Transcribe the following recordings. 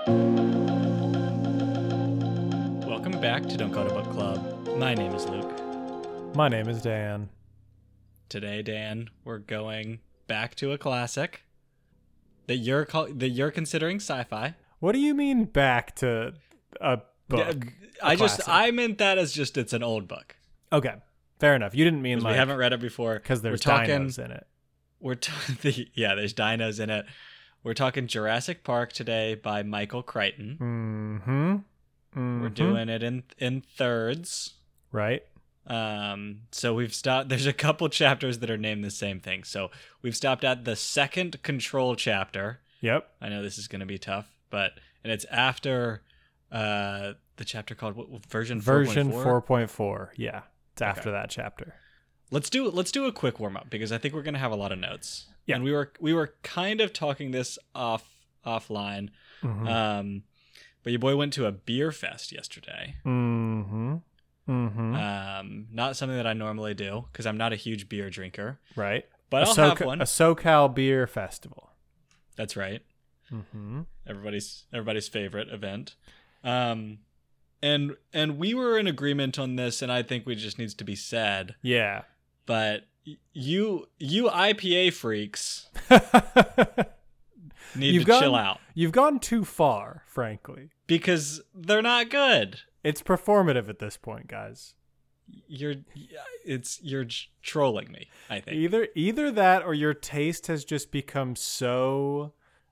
Welcome back to Don't Go to Book Club. My name is Luke. My name is Dan. Today, Dan, we're going back to a classic that you're considering sci-fi. What do you mean back to a book? I meant that as just it's an old book. Okay, fair enough. You didn't mean like we haven't read it before because there's dinos in it. There's dinos in it. We're talking Jurassic Park today by Michael Crichton. We're doing it in thirds. Right. So we've stopped. There's a couple chapters that are named the same thing. So we've stopped at the second Control chapter. Yep. I know this is going to be tough, and it's after the chapter called version 4.4. Yeah, it's after that chapter. Let's do a quick warm up because I think we're going to have a lot of notes. Yeah. And we were kind of talking this offline. But your boy went to a beer fest yesterday. Not something that I normally do because I'm not a huge beer drinker. Right. But I'll have one. A SoCal beer festival. That's right. Everybody's favorite event. And we were in agreement on this, and I think it just needs to be said. Yeah. But you IPA freaks need to chill out. You've gone too far, frankly. Because they're not good. It's performative at this point, guys. You're trolling me, I think. Either that or your taste has just become so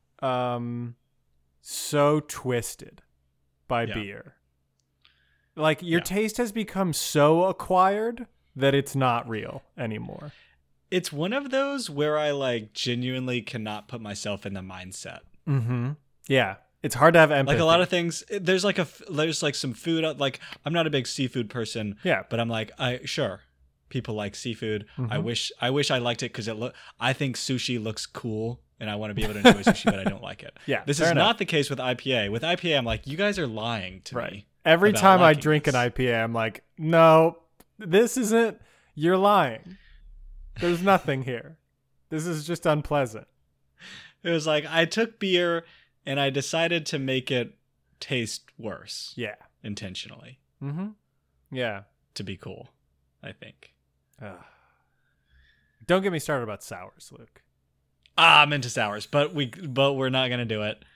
twisted by beer. Like your taste has become so acquired that it's not real anymore. It's one of those where I like genuinely cannot put myself in the mindset. Yeah. It's hard to have empathy. Like a lot of things, there's some food. Like I'm not a big seafood person. Yeah, but I'm like, sure, people like seafood. I wish I liked it because I think sushi looks cool, and I want to be able to enjoy sushi, but I don't like it. Yeah, this is not the case with IPA. With IPA, I'm like, you guys are lying to me. Every time I drink an IPA, I'm like, no, this isn't. You're lying. There's nothing here. This is just unpleasant. It was like I took beer and I decided to make it taste worse. Yeah. Intentionally. Yeah. To be cool, I think. Don't get me started about sours, Luke. I'm into sours, but we're not gonna do it.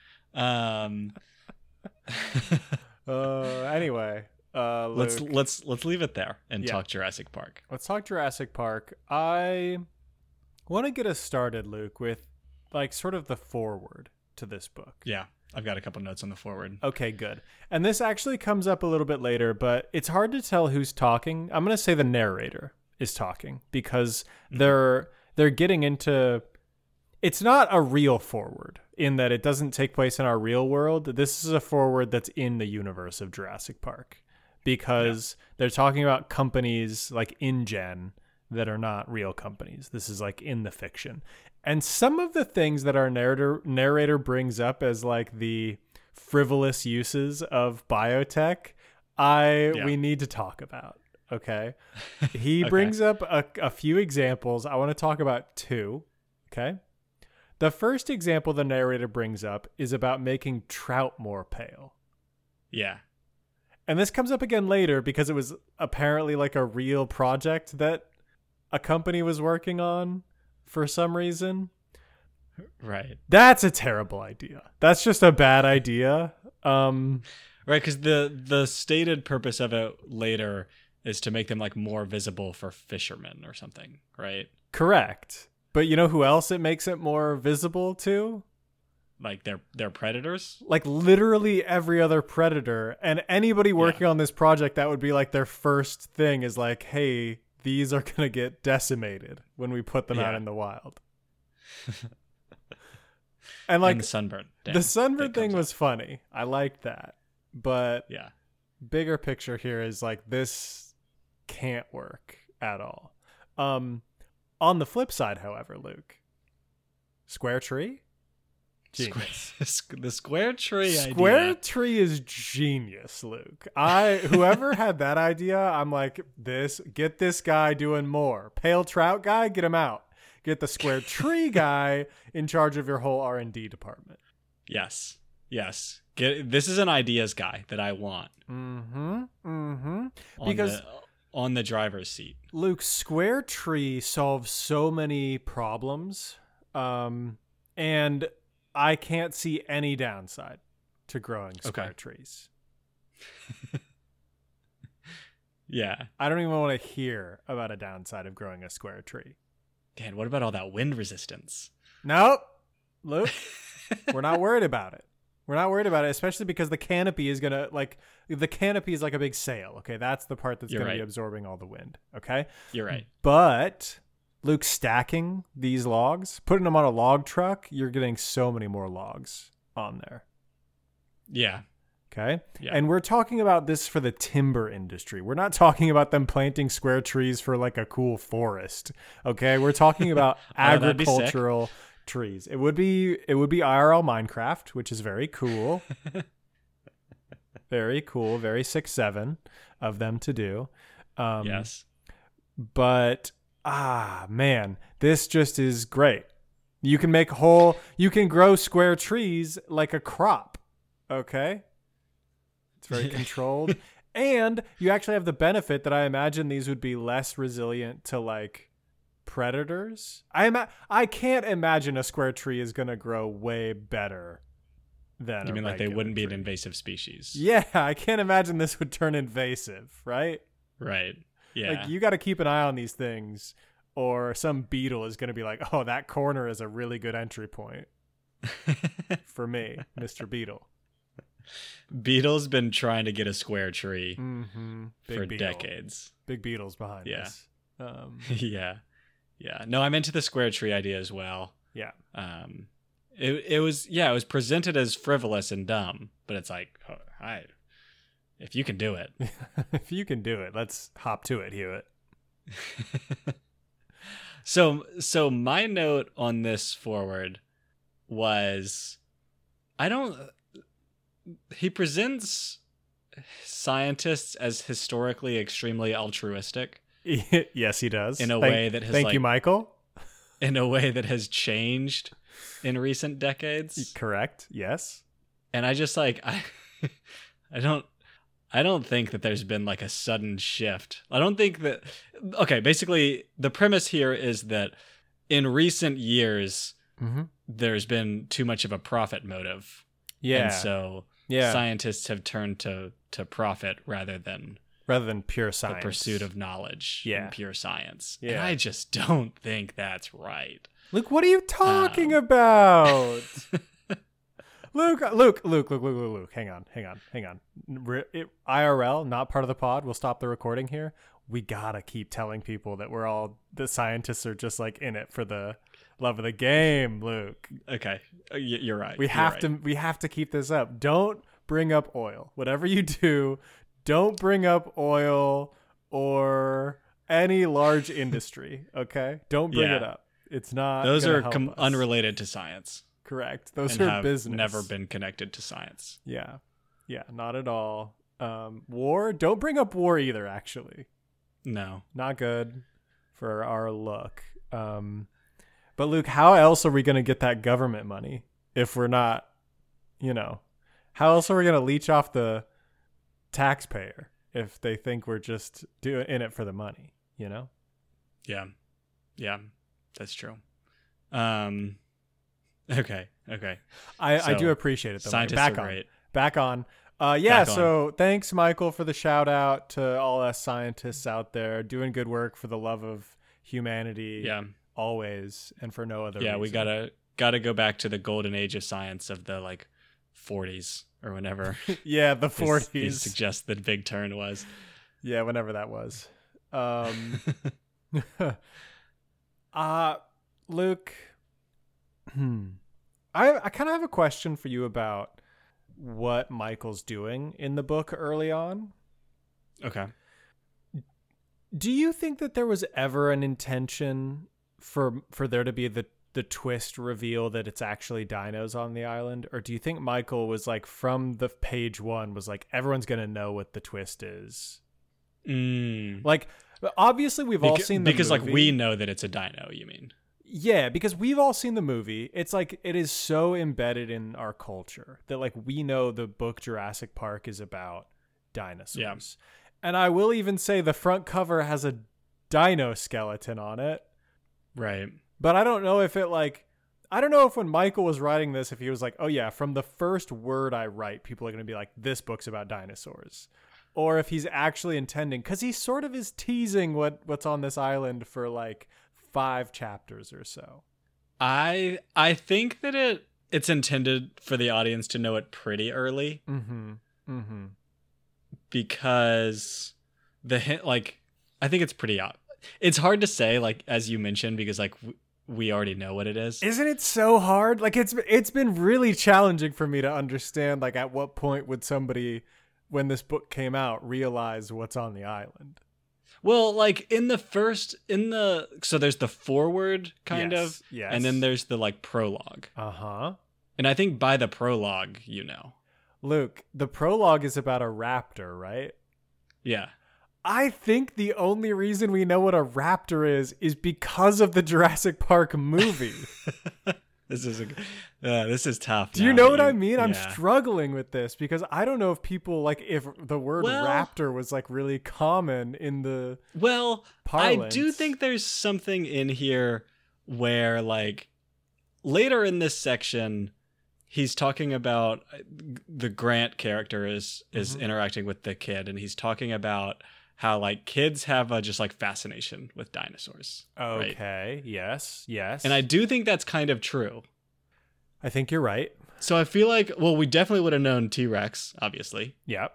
Anyway, Luke, let's leave it there and talk Jurassic Park. Let's talk Jurassic Park. I want to get us started, Luke, with like sort of the foreword to this book. Yeah, I've got a couple notes on the foreword. Okay, good. And this actually comes up a little bit later, but it's hard to tell who's talking. I'm going to say the narrator is talking because they're getting into. It's not a real foreword in that it doesn't take place in our real world. This is a foreword that's in the universe of Jurassic Park because they're talking about companies like InGen that are not real companies. This is like in the fiction. And some of the things that our narrator brings up as like the frivolous uses of biotech, we need to talk about. Okay. He brings up a few examples. I want to talk about two. Okay. The first example the narrator brings up is about making trout more pale. Yeah. And this comes up again later because it was apparently like a real project that a company was working on for some reason. Right. That's a terrible idea. That's just a bad idea. Right, because the stated purpose of it later is to make them like more visible for fishermen or something, right? Correct. But you know who else it makes it more visible to? Like they're predators? Like literally every other predator. And anybody working on this project, that would be like their first thing is like, hey, these are going to get decimated when we put them out in the wild. And like the sunburn. The sunburn thing was funny. I liked that. But bigger picture here is like this can't work at all. On the flip side, however, Luke, Square Tree? Genius. The Square Tree idea. Square Tree is genius, Luke. Whoever had that idea, I'm like, get this guy doing more. Pale trout guy, get him out. Get the Square Tree guy in charge of your whole R&D department. Yes. This is an ideas guy that I want. Because on the driver's seat. Luke, Square Tree solves so many problems, and I can't see any downside to growing square trees. Yeah. I don't even want to hear about a downside of growing a square tree. Dan, what about all that wind resistance? Nope. Luke, we're not worried about it. We're not worried about it, especially because the canopy is going to, like, the canopy is like a big sail, okay? That's the part that's going to be absorbing all the wind, okay? You're right. But, Luke, stacking these logs, putting them on a log truck, you're getting so many more logs on there. Yeah. Okay. Yeah. And we're talking about this for the timber industry. We're not talking about them planting square trees for like a cool forest. Okay. We're talking about agricultural trees. It would be IRL Minecraft, which is very cool. Very cool. Very 6-7 of them to do. Yes. But man, this just is great. You can grow square trees like a crop. Okay. It's very controlled. And you actually have the benefit that I imagine these would be less resilient to like predators. I can't imagine a square tree is going to grow way better than You mean like they wouldn't be tree. an invasive species? Yeah, I can't imagine this would turn invasive, right? Right. Yeah. Like you got to keep an eye on these things or some beetle is going to be like, "Oh, that corner is a really good entry point for me, Mr. Beetle." Beetle's been trying to get a square tree for beetle. Decades. Big Beetle's behind this. Yeah. No, I'm into the square tree idea as well. Yeah. It was presented as frivolous and dumb, but it's like, if you can do it. If you can do it, let's hop to it, Hewitt. So my note on this forward was, he presents scientists as historically extremely altruistic. Yes, he does. In a way that has Thank you, Michael. In a way that has changed in recent decades. Correct. Yes. And I just like I don't think that there's been like a sudden shift. I don't think that basically the premise here is that in recent years there's been too much of a profit motive. Yeah. And so scientists have turned to profit rather than pure science. The pursuit of knowledge and pure science. Yeah. And I just don't think that's right. Luke, what are you talking about? Luke. Hang on. IRL, not part of the pod. We'll stop the recording here. We gotta keep telling people that the scientists are just like in it for the love of the game, Luke. Okay, you're right. We have to keep this up. Don't bring up oil. Whatever you do, don't bring up oil or any large industry. Okay, don't bring it up. It's not. Those are unrelated to science. Correct. Those are business. Never been connected to science. Yeah, not at all. War. Don't bring up war either. Actually, no, not good for our look. But Luke, how else are we going to get that government money if we're not, how else are we going to leech off the taxpayer if they think we're just in it for the money, Yeah, that's true. Okay. I do appreciate it though. Scientists are great. Back on. So thanks, Michael, for the shout out to all us scientists out there doing good work for the love of humanity. Yeah. Always, and for no other reason. We gotta go back to the golden age of science of the 40s or whenever. Yeah, the 40s. They suggest the big turn was. Yeah, whenever that was. Luke, I kind of have a question for you about what Michael's doing in the book early on. Okay. Do you think that there was ever an intention for there to be the twist reveal that it's actually dinos on the island? Or do you think Michael was from the page one was everyone's going to know what the twist is? Mm. Obviously we've all seen the because movie. we know that it's a dino, you mean? Yeah, because we've all seen the movie. It's like it is so embedded in our culture that like we know the book Jurassic Park is about dinosaurs. And I will even say the front cover has a dino skeleton on it. Right. But I don't know if it like I don't know if when Michael was writing this if he was like, "Oh yeah, from the first word I write, people are going to be like this book's about dinosaurs." Or if he's actually intending cuz he sort of is teasing what's on this island for like 5 chapters or so. I think that it's intended for the audience to know it pretty early. Because the hint, like, I think it's pretty it's hard to say, like, as you mentioned, because like we already know what it is. Isn't it so hard? Like it's been really challenging for me to understand like at what point would somebody when this book came out realize what's on the island. Well, like so there's the foreword kind of, yes. and then there's the like prologue. Uh-huh. And I think by the prologue, you know. Luke, the prologue is about a raptor, right? Yeah. I think the only reason we know what a raptor is because of the Jurassic Park movie. This is tough. Do you know what I mean? I'm struggling with this because I don't know if people like if the word raptor was like really common in the parlance. I do think there's something in here where like later in this section he's talking about the Grant character is interacting with the kid and he's talking about how like kids have a just like fascination with dinosaurs. Okay. Right? Yes. And I do think that's kind of true. I think you're right. So I feel like, well, we definitely would have known T-Rex, obviously. Yep.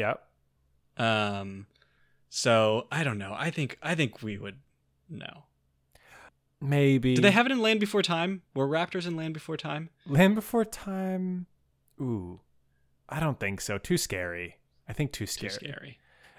So I don't know. I think we would know. Maybe. Did they have it in Land Before Time? Were raptors in Land Before Time? Land Before Time? Ooh. I don't think so. Too scary. I think too scary. Too scary.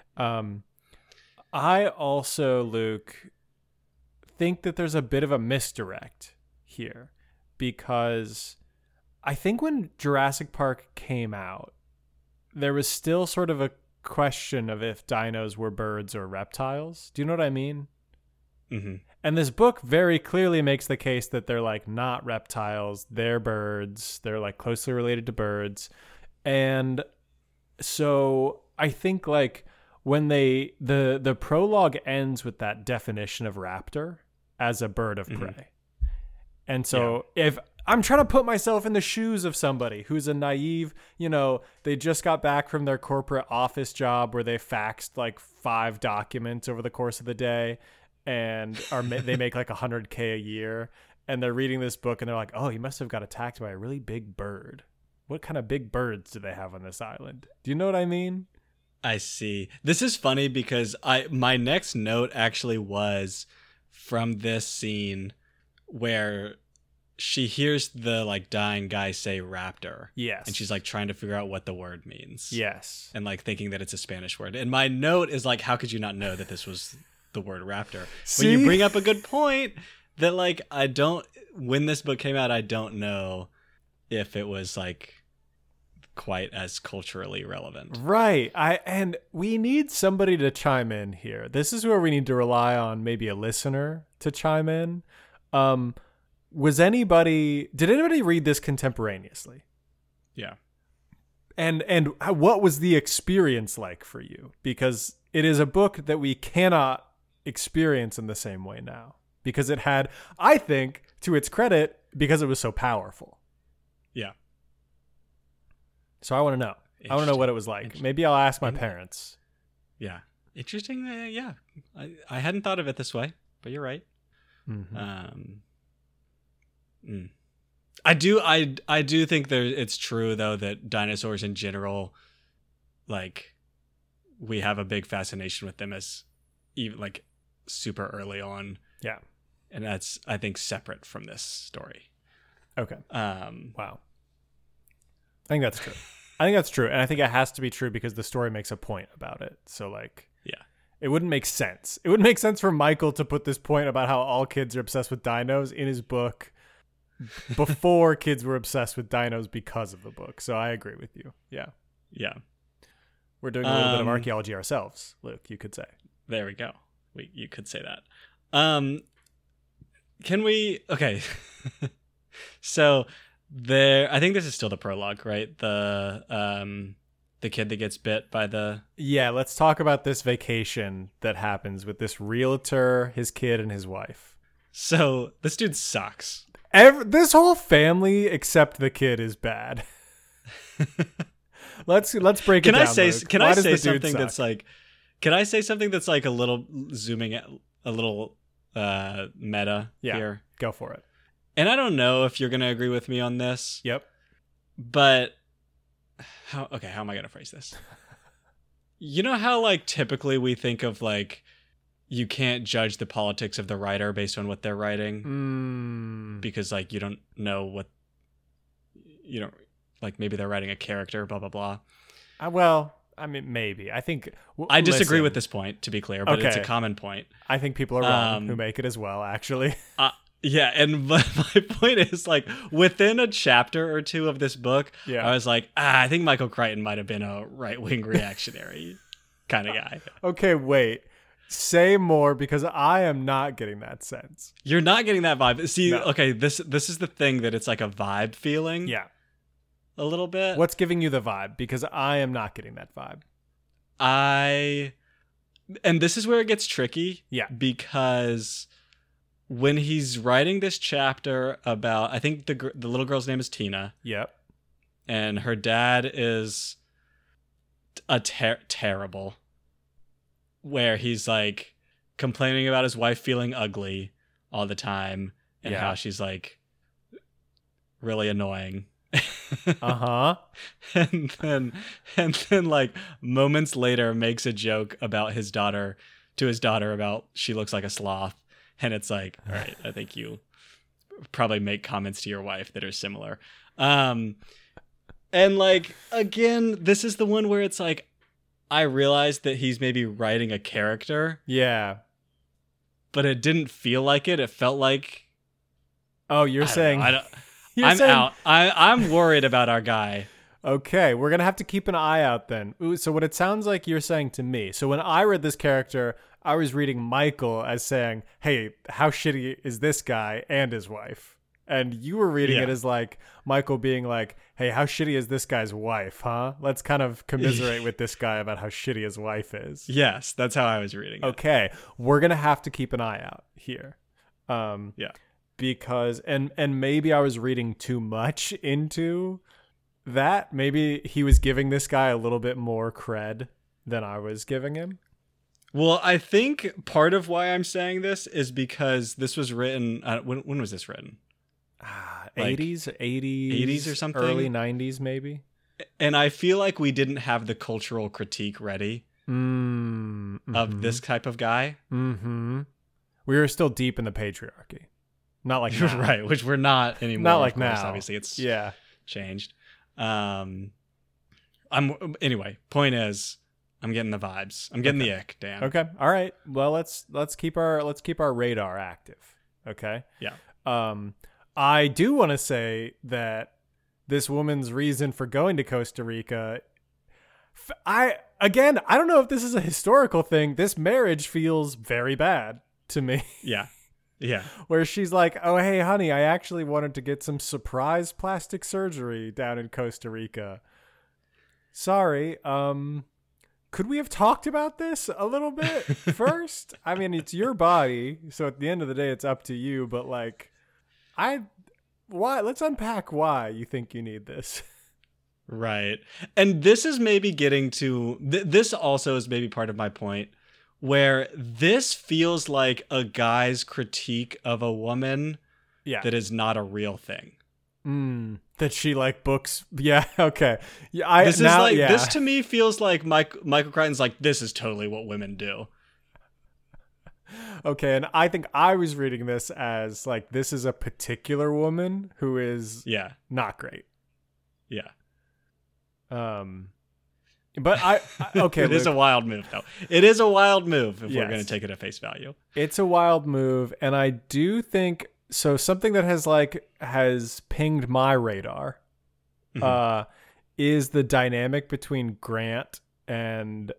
I also, Luke, think that there's a bit of a misdirect here because I think when Jurassic Park came out, there was still sort of a question of if dinos were birds or reptiles. Do you know what I mean? Mm-hmm. And this book very clearly makes the case that they're like not reptiles, they're birds, they're like closely related to birds. And so I think like when the prologue ends with that definition of raptor as a bird of prey. And so if I'm trying to put myself in the shoes of somebody who's a naive, they just got back from their corporate office job where they faxed like 5 documents over the course of the day and they make like $100K a year. And they're reading this book and they're like, oh, he must have got attacked by a really big bird. What kind of big birds do they have on this island? Do you know what I mean? I see. This is funny because my next note actually was from this scene where she hears the like dying guy say raptor. Yes. And she's like trying to figure out what the word means. Yes. And like thinking that it's a Spanish word. And my note is like, how could you not know that this was the word raptor? See? But you bring up a good point that like when this book came out, I don't know if it was like quite as culturally relevant. Right. And we need somebody to chime in here. This is where we need to rely on maybe a listener to chime in. Did anybody read this contemporaneously? Yeah. And what was the experience like for you? Because it is a book that we cannot experience in the same way now. Because it had, I think, to its credit, because it was so powerful. Yeah. So I want to know. I want to know what it was like. Maybe I'll ask my parents. Yeah. Interesting. Yeah. I hadn't thought of it this way, but you're right. Mm-hmm. I do think it's true though that dinosaurs in general, like, we have a big fascination with them as even like super early on. Yeah. And that's, I think, separate from this story. Okay. Wow. I think that's true. And I think it has to be true because the story makes a point about it. So like, yeah, it wouldn't make sense. It wouldn't make sense for Michael to put this point about how all kids are obsessed with dinos in his book before kids were obsessed with dinos because of the book. So I agree with you. Yeah. Yeah. We're doing a little bit of archaeology ourselves, Luke, you could say. There we go. You could say that. Can we? Okay. So I think this is still the prologue, right? The kid that gets bit by the. Yeah, let's talk about this vacation that happens with this realtor, his kid, and his wife. So this dude sucks. This whole family except the kid is bad. Let's break it down. Can I say something that's like? Can I say something that's like a little zooming at a little meta here? Go for it. And I don't know if you're gonna agree with me on this. Yep. But how am I gonna phrase this? You know how like typically we think of like you can't judge the politics of the writer based on what they're writing because like you don't know what like maybe they're writing a character, blah blah blah. Well, I mean, maybe. I think I disagree with this point, to be clear, but it's a common point. I think people are wrong who make it as well, actually. Yeah, and my point is, like, within a chapter or two of this book, I was like, I think Michael Crichton might have been a right-wing reactionary kind of guy. Okay, wait. Say more, because I am not getting that sense. You're not getting that vibe. See, okay, this is the thing, that it's like a vibe feeling. Yeah. A little bit. What's giving you the vibe? Because I am not getting that vibe. And this is where it gets tricky. Yeah. Because when he's writing this chapter about, I think the little girl's name is Tina. Yep. And her dad is a terrible, where he's like complaining about his wife feeling ugly all the time and how she's like really annoying. Uh-huh. And then like moments later makes a joke about his daughter about she looks like a sloth. And it's like, all right, I think you probably make comments to your wife that are similar. And like, again, this is the one where it's like, I realized that he's maybe writing a character. Yeah. But it didn't feel like it. It felt like... Oh, you're saying... I'm out. I'm worried about our guy. Okay, we're going to have to keep an eye out then. Ooh, so what it sounds like you're saying to me, so when I read this character, I was reading Michael as saying, hey, how shitty is this guy and his wife? And you were reading it as like Michael being like, hey, how shitty is this guy's wife, huh? Let's kind of commiserate with this guy about how shitty his wife is. Yes, that's how I was reading it. Okay, we're going to have to keep an eye out here. Yeah. Because, and maybe I was reading too much into that. Maybe he was giving this guy a little bit more cred than I was giving him. Well, I think part of why I'm saying this is because this was written, when was this written? Like 80s or something? Early 90s, maybe. And I feel like we didn't have the cultural critique ready of this type of guy. Mm-hmm. We were still deep in the patriarchy. Not like now. Right, which we're not anymore. Not like of course, now. Obviously, it's changed. Anyway, point is, I'm getting the vibes. I'm getting the ick, Dan. Okay. All right. Well, let's keep our radar active. Okay. Yeah. I do want to say that this woman's reason for going to Costa Rica, I don't know if this is a historical thing. This marriage feels very bad to me. Yeah. Yeah. Where she's like, oh, hey, honey, I actually wanted to get some surprise plastic surgery down in Costa Rica. Sorry. Could we have talked about this a little bit first? I mean, it's your body, so at the end of the day, it's up to you. But like, why? Let's unpack why you think you need this. Right. And this is maybe getting to, this also is maybe part of my point, where this feels like a guy's critique of a woman that is not a real thing. That she like books. Yeah. Okay. Yeah. This to me feels like Michael Crichton's like, this is totally what women do. Okay. And I think I was reading this as like, this is a particular woman who is not great. Yeah. But okay. It is a wild move, though. It is a wild move if we're going to take it at face value. It's a wild move. And I do think, so something that has pinged my radar is the dynamic between Grant and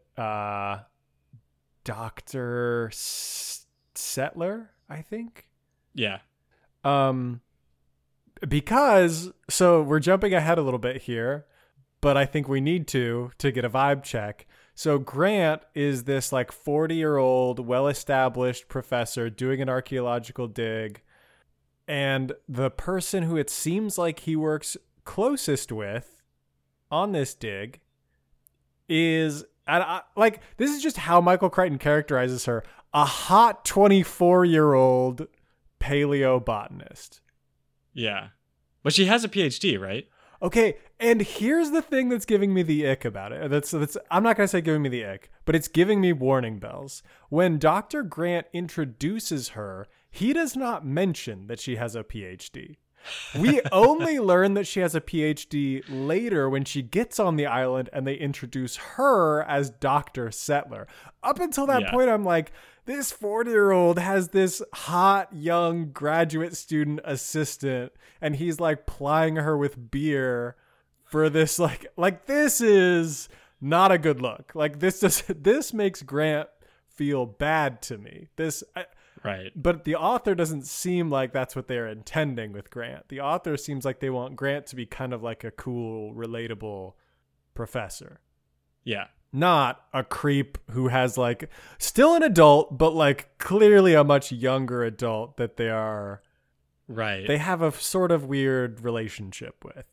Dr. Settler, I think. Yeah. Because so we're jumping ahead a little bit here, but I think we need to get a vibe check. So Grant is this like 40-year-old, well-established professor doing an archaeological dig, and the person who it seems like he works closest with on this dig is, like, this is just how Michael Crichton characterizes her, a hot 24-year-old paleobotanist. Yeah. But she has a PhD, right? Okay, and here's the thing that's giving me the ick about it. That's I'm not going to say giving me the ick, but it's giving me warning bells. When Dr. Grant introduces her, he does not mention that she has a PhD. We only learn that she has a PhD later when she gets on the island and they introduce her as Dr. Settler. Up until that point, I'm like, this 40-year-old has this hot young graduate student assistant, and he's like plying her with beer for this like this is not a good look. Like this makes Grant feel bad to me. Right. But the author doesn't seem like that's what they're intending with Grant. The author seems like they want Grant to be kind of like a cool, relatable professor. Yeah. Not a creep who has like still an adult, but like clearly a much younger adult that they are. Right. They have a sort of weird relationship with.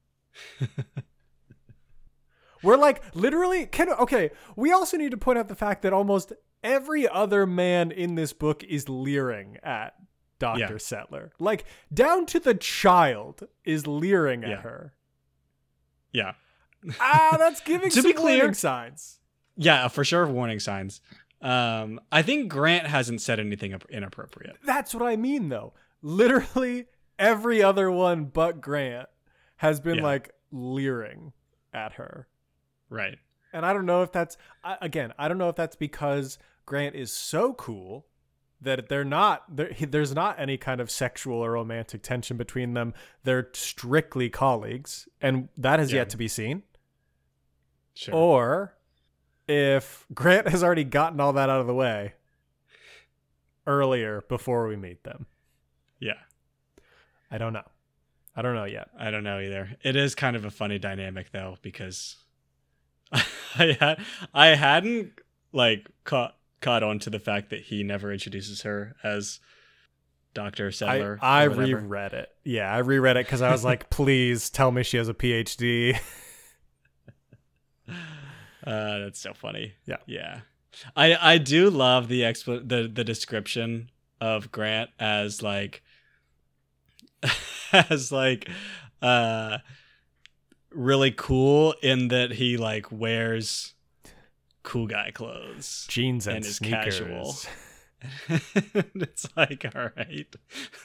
We're like literally we also need to point out the fact that almost every other man in this book is leering at Dr. Settler. Like down to the child is leering at her. Yeah. That's giving to some be clear, warning signs. Yeah, for sure warning signs. I think Grant hasn't said anything inappropriate. That's what I mean though. Literally every other one but Grant has been like leering at her. Right. And I don't know if that's because Grant is so cool that there's not any kind of sexual or romantic tension between them. They're strictly colleagues, and that has yet to be seen. Sure. Or if Grant has already gotten all that out of the way earlier before we meet them. Yeah. I don't know yet. I don't know either. It is kind of a funny dynamic though, because I hadn't like caught on to the fact that he never introduces her as Dr. Settler. I reread it. Yeah, I reread it because I was like, please tell me she has a PhD. That's so funny. Yeah. Yeah. I do love the description of Grant as like really cool in that he like wears cool guy clothes, jeans and is sneakers. Casual. It's like, all right.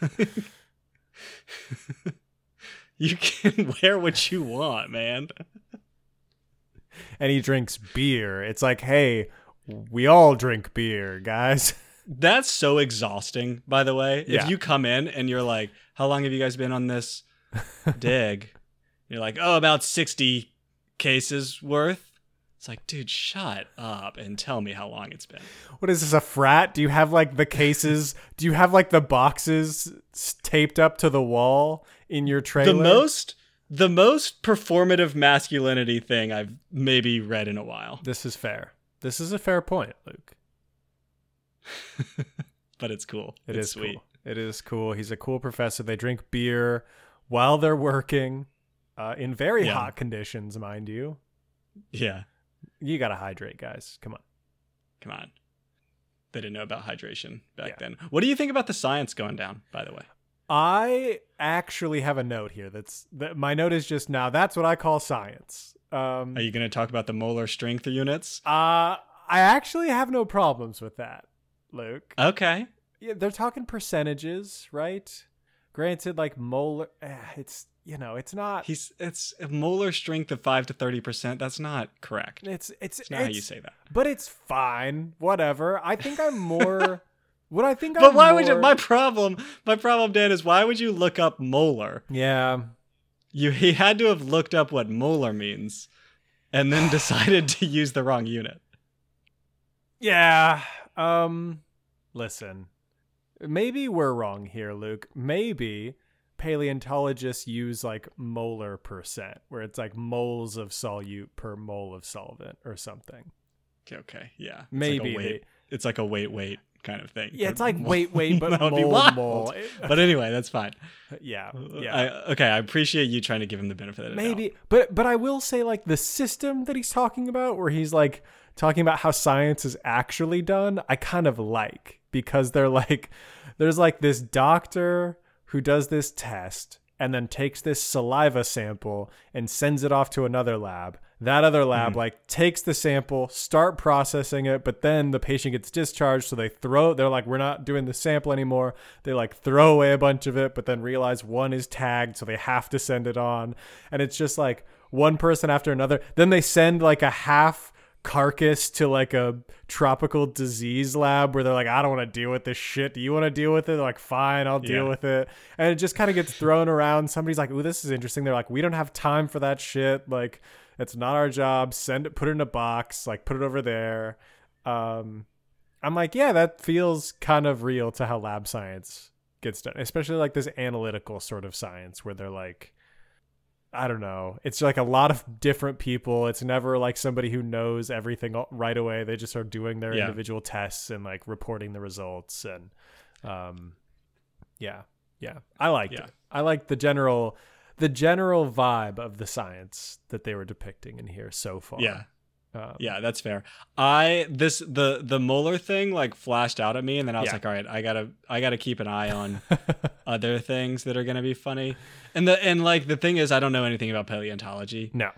You can wear what you want, man. And he drinks beer. It's like, hey, we all drink beer, guys. That's so exhausting, by the way. Yeah. If you come in and you're like, how long have you guys been on this dig? You're like, oh, about 60 cases worth. It's like, dude, shut up and tell me how long it's been. What is this, a frat? Do you have like the cases? Do you have like the boxes taped up to the wall in your trailer? The most performative masculinity thing I've maybe read in a while. This is fair. This is a fair point, Luke. But it's cool. It's sweet. Cool. It is cool. He's a cool professor. They drink beer while they're working in very hot conditions, mind you. Yeah. You got to hydrate, guys. Come on. They didn't know about hydration back then. What do you think about the science going down, by the way? I actually have a note here. My note is just now. That's what I call science. Are you going to talk about the molar strength units? I actually have no problems with that, Luke. Okay. Yeah, they're talking percentages, right? Granted, like molar, it's not. It's a molar strength of 5 to 30%. That's not correct. It's not how you say that. But it's fine. Whatever. I think I'm more. What I think. But why would you? My problem, Dan, is why would you look up molar? Yeah. He had to have looked up what molar means, and then decided to use the wrong unit. Yeah. Listen. maybe we're wrong here, Luke. Maybe paleontologists use like molar percent, where it's like moles of solute per mole of solvent or something. Okay, yeah. Maybe it's like a weight kind of thing. Yeah, it's like weight, but That would be mole, wild. mole. But anyway, that's fine. Yeah. I appreciate you trying to give him the benefit of the doubt. Maybe, but I will say, like, the system that he's talking about, where he's like talking about how science is actually done, I kind of like, because they're like, there's like this doctor who does this test and then takes this saliva sample and sends it off to another lab. That other lab like takes the sample, start processing it, but then the patient gets discharged, so they're like, we're not doing the sample anymore. They like throw away a bunch of it, but then realize one is tagged, so they have to send it on. And it's just like one person after another. Then they send like a half carcass to like a tropical disease lab where they're like, I don't want to deal with this shit. Do you want to deal with it? They're like, fine, I'll deal with it. And it just kind of gets thrown around. Somebody's like, ooh, this is interesting. They're like, we don't have time for that shit. Like, it's not our job. Send it, put it in a box, like put it over there. I'm like, yeah, that feels kind of real to how lab science gets done, especially like this analytical sort of science where they're like, I don't know. It's like a lot of different people. It's never like somebody who knows everything right away. They just are doing their individual tests and like reporting the results. And I liked it. I liked the general vibe of the science that they were depicting in here so far. Yeah, that's fair. The molar thing like flashed out at me, and then I was like, all right, I gotta keep an eye on other things that are gonna be funny. And the thing is, I don't know anything about paleontology. No.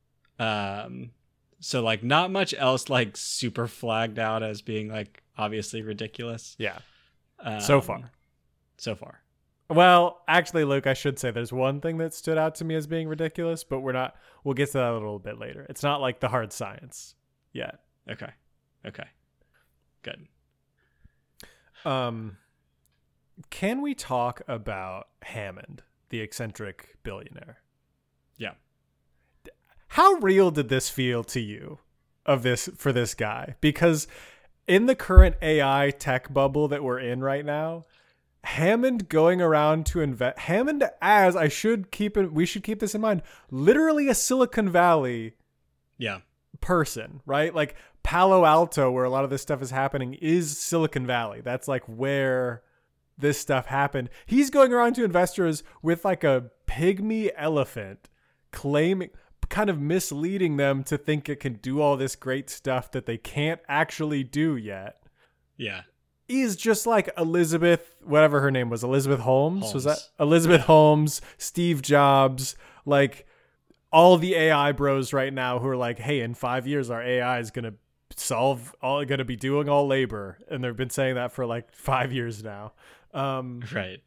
So like not much else like super flagged out as being like obviously ridiculous. Yeah. So far. Well, actually, Luke, I should say there's one thing that stood out to me as being ridiculous, but we'll get to that a little bit later. It's not like the hard science yet. Okay. Good. Can we talk about Hammond, the eccentric billionaire? Yeah. How real did this feel to you for this guy? Because in the current AI tech bubble that we're in right now, Hammond going around to invest, Hammond as we should keep this in mind, literally a Silicon Valley person, right? Like Palo Alto, where a lot of this stuff is happening, is Silicon Valley. That's like where this stuff happened. He's going around to investors with like a pygmy elephant, claiming, kind of misleading them to think it can do all this great stuff that they can't actually do yet. Yeah. Is just like Elizabeth, whatever her name was, Elizabeth Holmes. Was that Elizabeth Holmes, Steve Jobs, like all the AI bros right now who are like, hey, in 5 years, our AI is going to be doing all labor. And they've been saying that for like 5 years now. Right.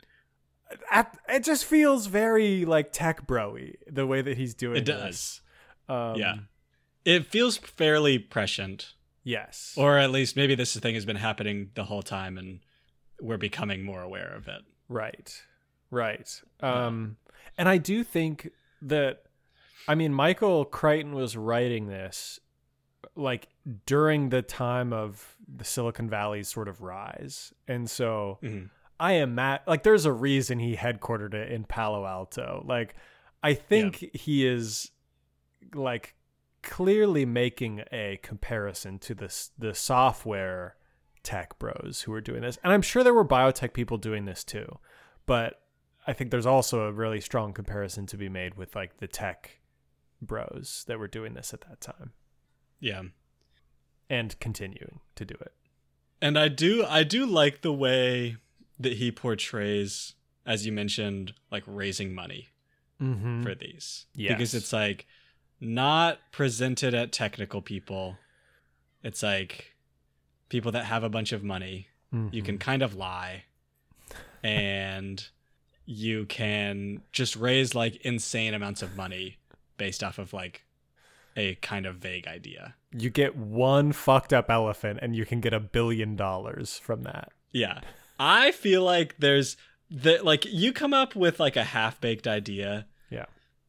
It just feels very like tech bro-y, the way that he's doing it. It this. does. Yeah. It feels fairly prescient. Yes. Or at least maybe this thing has been happening the whole time and we're becoming more aware of it. Right. And I do think that, I mean, Michael Crichton was writing this like during the time of the Silicon Valley's sort of rise. And so I am like, there's a reason he headquartered it in Palo Alto. Like, I think he is like clearly making a comparison to the software tech bros who are doing this. And I'm sure there were biotech people doing this too, but I think there's also a really strong comparison to be made with like the tech bros that were doing this at that time. Yeah. And continuing to do it. And I do like the way that he portrays, as you mentioned, like raising money for these. Yes. Because it's like not presented at technical people. It's like people that have a bunch of money. You can kind of lie and you can just raise like insane amounts of money based off of like a kind of vague idea. You get one fucked up elephant and you can get $1 billion from that. Yeah. I feel like there's like you come up with like a half-baked idea. Yeah.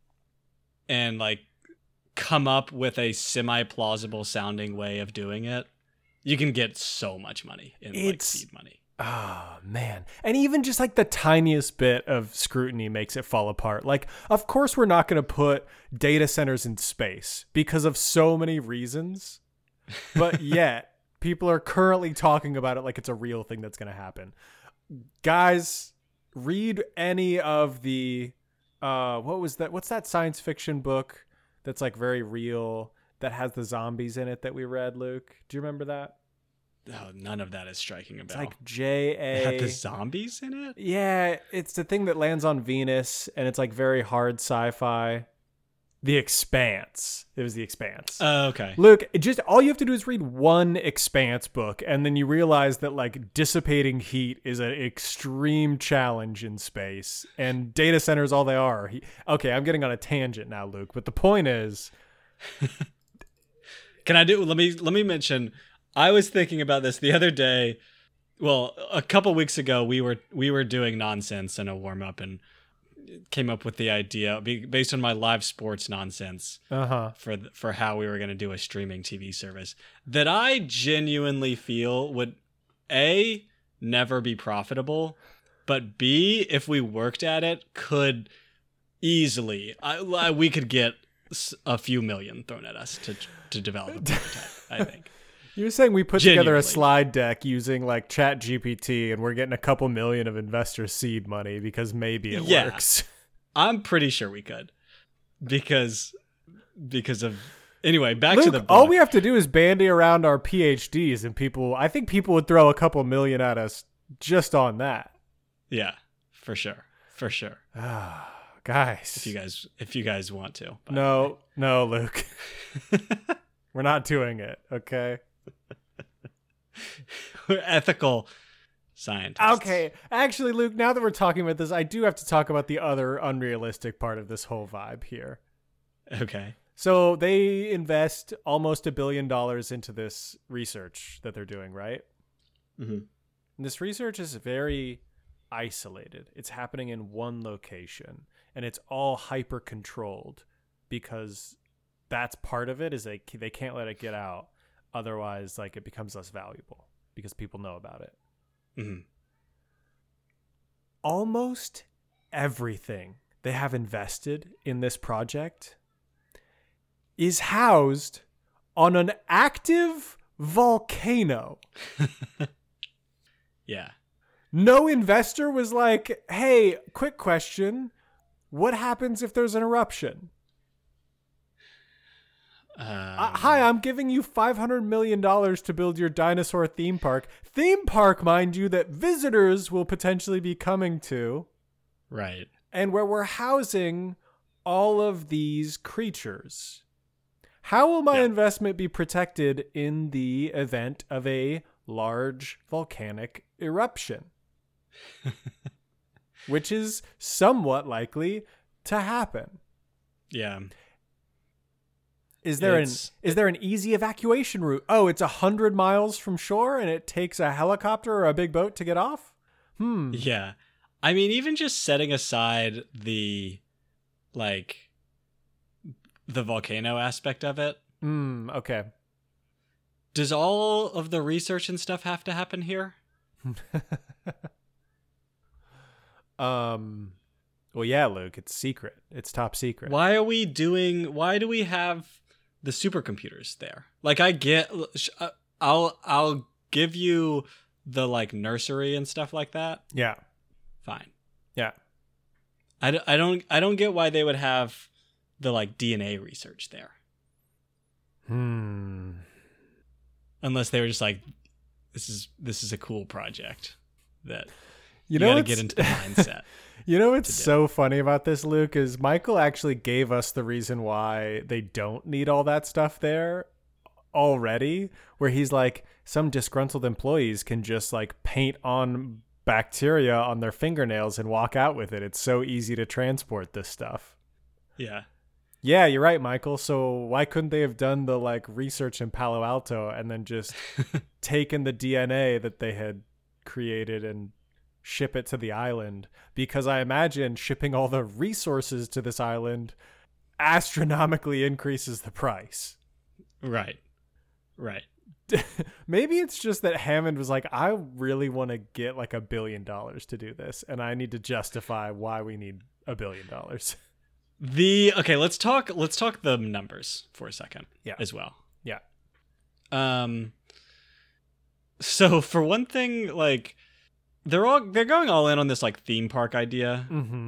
And like come up with a semi-plausible sounding way of doing it, you can get so much money in like seed money. Oh, man. And even just like the tiniest bit of scrutiny makes it fall apart. Like, of course, we're not going to put data centers in space because of so many reasons. But yet, people are currently talking about it like it's a real thing that's going to happen. Guys, read any of the, what was that? What's that science fiction book that's like very real that has the zombies in it that we read, Luke? Do you remember that? Oh, none of that is striking a bell. It's like J.A. It had the zombies in it? Yeah, it's the thing that lands on Venus, and it's like very hard sci-fi. The Expanse. It was The Expanse. Oh, okay. Look, just all you have to do is read one Expanse book, and then you realize that like dissipating heat is an extreme challenge in space, and data centers all they are. Okay, I'm getting on a tangent now, Luke, but the point is, Can I do? Let me mention. I was thinking about this the other day. Well, a couple weeks ago, we were doing nonsense in a warm up and came up with the idea based on my live sports nonsense for how we were going to do a streaming TV service that I genuinely feel would A, never be profitable, but B, if we worked at it, could easily we could get a few million thrown at us to develop a prototype. I think. You're saying we put together a Genuinely. slide deck using like Chat GPT and we're getting a couple million of investor seed money because maybe it works. I'm pretty sure we could because of anyway, back Luke, to the book. all we have to do is bandy around our PhDs and I think people would throw a couple million at us just on that. Yeah, for sure. For sure. Guys. If you guys want to. No, Luke. We're not doing it, okay? We're ethical scientists. Okay. Actually, Luke, now that we're talking about this, I do have to talk about the other unrealistic part of this whole vibe here. Okay. So they invest almost $1 billion into this research that they're doing, right? Mm-hmm. And this research is very isolated. It's happening in one location, and it's all hyper controlled because that's part of it is they can't let it get out. Otherwise, like, it becomes less valuable because people know about it. Mm-hmm. Almost everything they have invested in this project is housed on an active volcano. Yeah. No investor was like, hey, quick question. What happens if there's an eruption? Hi, I'm giving you $500 million to build your dinosaur theme park. Theme park, mind you, that visitors will potentially be coming to. Right. And where we're housing all of these creatures. How will my investment be protected in the event of a large volcanic eruption? Which is somewhat likely to happen. Yeah. Is there an easy evacuation route? Oh, it's 100 miles from shore and it takes a helicopter or a big boat to get off? Yeah. I mean, even just setting aside the volcano aspect of it. Okay. Does all of the research and stuff have to happen here? Well, yeah, Luke, it's secret. It's top secret. Why do we have the supercomputers there? Like, I get, I'll give you the like nursery and stuff like that. Yeah. Fine. Yeah. I don't get why they would have the like DNA research there. Unless they were just like, this is a cool project that you gotta get into the mindset. You know what's so funny about this, Luke, is Michael actually gave us the reason why they don't need all that stuff there already, where he's like, some disgruntled employees can just like paint on bacteria on their fingernails and walk out with it. It's so easy to transport this stuff. Yeah. Yeah, you're right, Michael. So why couldn't they have done the like research in Palo Alto and then just taken the DNA that they had created and ship it to the island? Because I imagine shipping all the resources to this island astronomically increases the price. Right. maybe it's just that Hammond was like, I really want to get like $1 billion to do this, and I need to justify why we need $1 billion. Okay, let's talk the numbers for a second. Yeah. As well. Yeah. So for one thing, like they're going all in on this like theme park idea,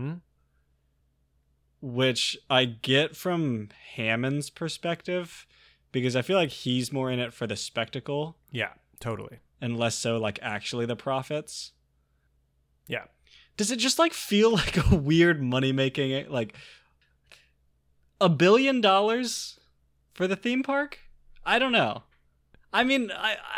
which I get from Hammond's perspective because I feel like he's more in it for the spectacle. Yeah, totally. And less so like actually the profits. Yeah. Does it just like feel like a weird money making, like $1 billion for the theme park? I don't know. I mean,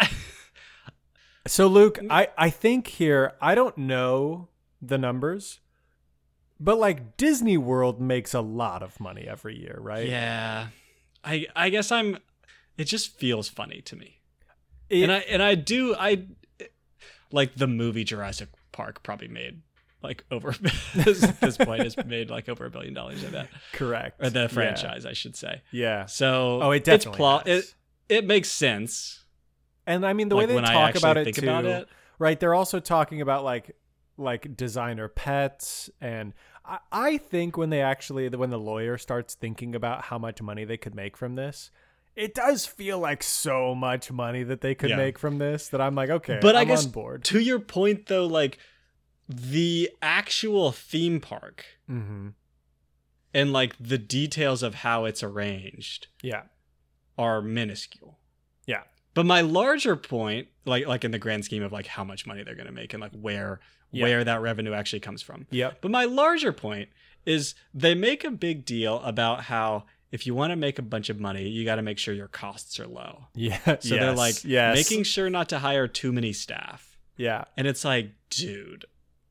So Luke, I think here, I don't know the numbers, but like Disney World makes a lot of money every year, right? Yeah. I guess it just feels funny to me. I like the movie Jurassic Park probably made like over this point has made like over $1 billion, I bet. Correct. Or the franchise, I should say. Yeah. So it definitely has. It makes sense. And I mean the way like they when talk about it think too, about it. right? They're also talking about like designer pets, and I think when the lawyer starts thinking about how much money they could make from this, it does feel like so much money that they could make from this that I'm like, okay, but I'm I guess on board. To your point though, like the actual theme park and like the details of how it's arranged are minuscule. Yeah. But my larger point, like in the grand scheme of like how much money they're going to make and like where that revenue actually comes from. Yeah. But my larger point is they make a big deal about how if you want to make a bunch of money, you got to make sure your costs are low. Yeah. So they're like making sure not to hire too many staff. Yeah. And it's like, dude,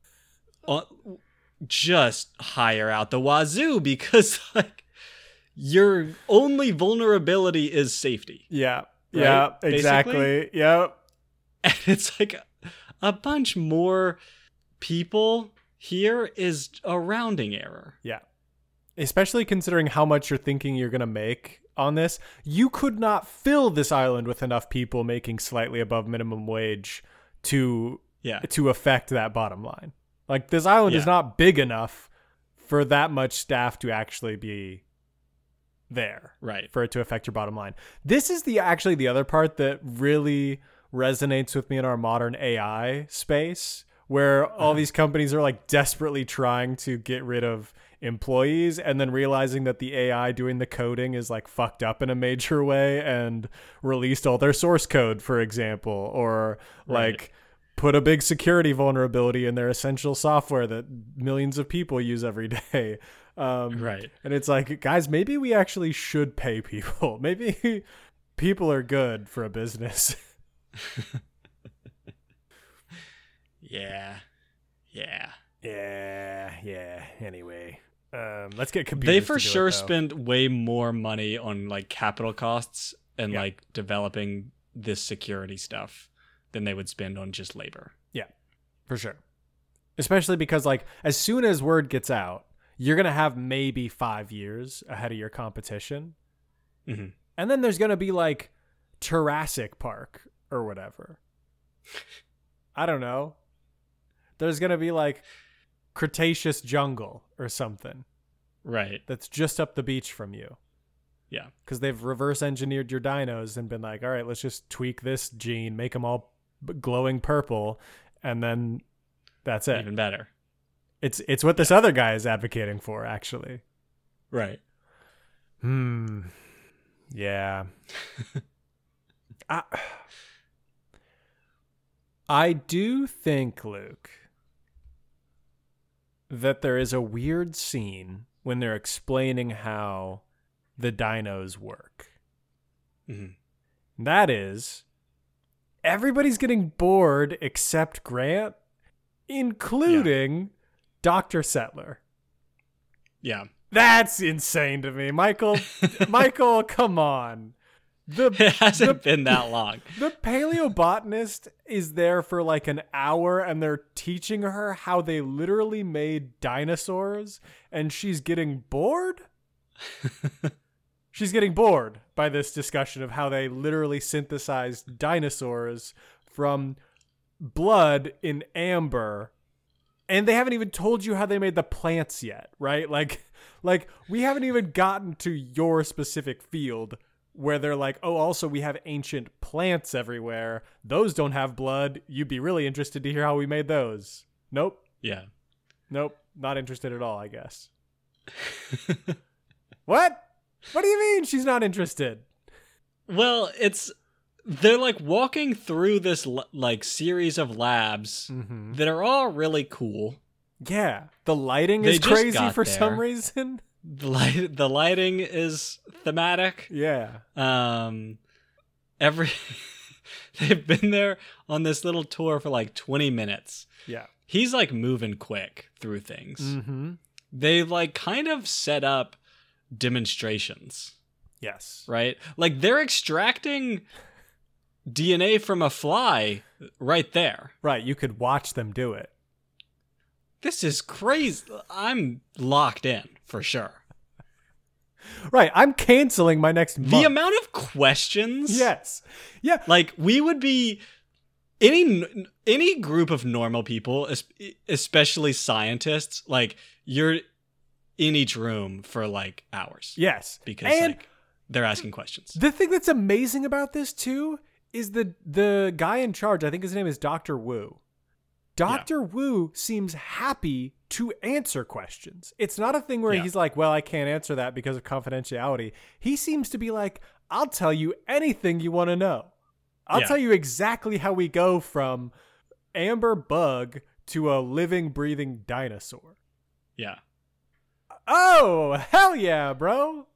just hire out the wazoo because like your only vulnerability is safety. Yeah. Right? Yeah, Basically? exactly. Yep. And it's like a bunch more people here is a rounding error. Yeah. Especially considering how much you're thinking you're going to make on this. You could not fill this island with enough people making slightly above minimum wage to affect that bottom line. Like this island is not big enough for that much staff to actually be there, right, for it to affect your bottom line. This is actually the other part that really resonates with me in our modern AI space, where all these companies are like desperately trying to get rid of employees and then realizing that the AI doing the coding is like fucked up in a major way and released all their source code, for example, or like put a big security vulnerability in their essential software that millions of people use every day. Right. And it's like, guys, maybe we actually should pay people. Maybe people are good for a business. Yeah. Anyway, let's get computers. They for sure spend way more money on like capital costs and like developing this security stuff than they would spend on just labor. Yeah, for sure. Especially because like as soon as word gets out, you're going to have maybe 5 years ahead of your competition. Mm-hmm. And then there's going to be like Jurassic Park or whatever. I don't know. There's going to be like Cretaceous Jungle or something. Right. That's just up the beach from you. Yeah. Because they've reverse engineered your dinos and been like, all right, let's just tweak this gene, make them all glowing purple. And then that's it. Even better. It's what this other guy is advocating for, actually. Right. Yeah. I do think, Luke, that there is a weird scene when they're explaining how the dinos work. Mm-hmm. That is, everybody's getting bored except Grant, including Dr. Settler. Yeah. That's insane to me. Michael, come on. It hasn't been that long. The paleobotanist is there for like an hour and they're teaching her how they literally made dinosaurs and she's getting bored? she's getting bored by this discussion of how they literally synthesized dinosaurs from blood in amber, and they haven't even told you how they made the plants yet, right? Like we haven't even gotten to your specific field where they're like, oh, also we have ancient plants everywhere. Those don't have blood. You'd be really interested to hear how we made those. Nope. Yeah. Nope. Not interested at all, I guess. What? What do you mean she's not interested? Well, they're like walking through this like series of labs that are all really cool. Yeah. The lighting They is just crazy got for there. some reason. The lighting is thematic. Yeah. They've been there on this little tour for like 20 minutes. Yeah. He's like moving quick through things. Mm-hmm. They like kind of set up demonstrations, Yes. right? Like they're extracting DNA from a fly right there. Right. You could watch them do it. This is crazy. I'm locked in for sure. Right. I'm canceling my next month. The amount of questions. Yes. Yeah. Like we would be any group of normal people, especially scientists, like you're in each room for like hours. Yes. Because and like they're asking questions. the thing that's amazing about this too is the guy in charge, I think his name is Dr. Wu. Dr. Wu seems happy to answer questions. It's not a thing where he's like, well, I can't answer that because of confidentiality. He seems to be like, I'll tell you anything you want to know. I'll tell you exactly how we go from amber bug to a living, breathing dinosaur. Yeah. Oh, hell yeah, bro.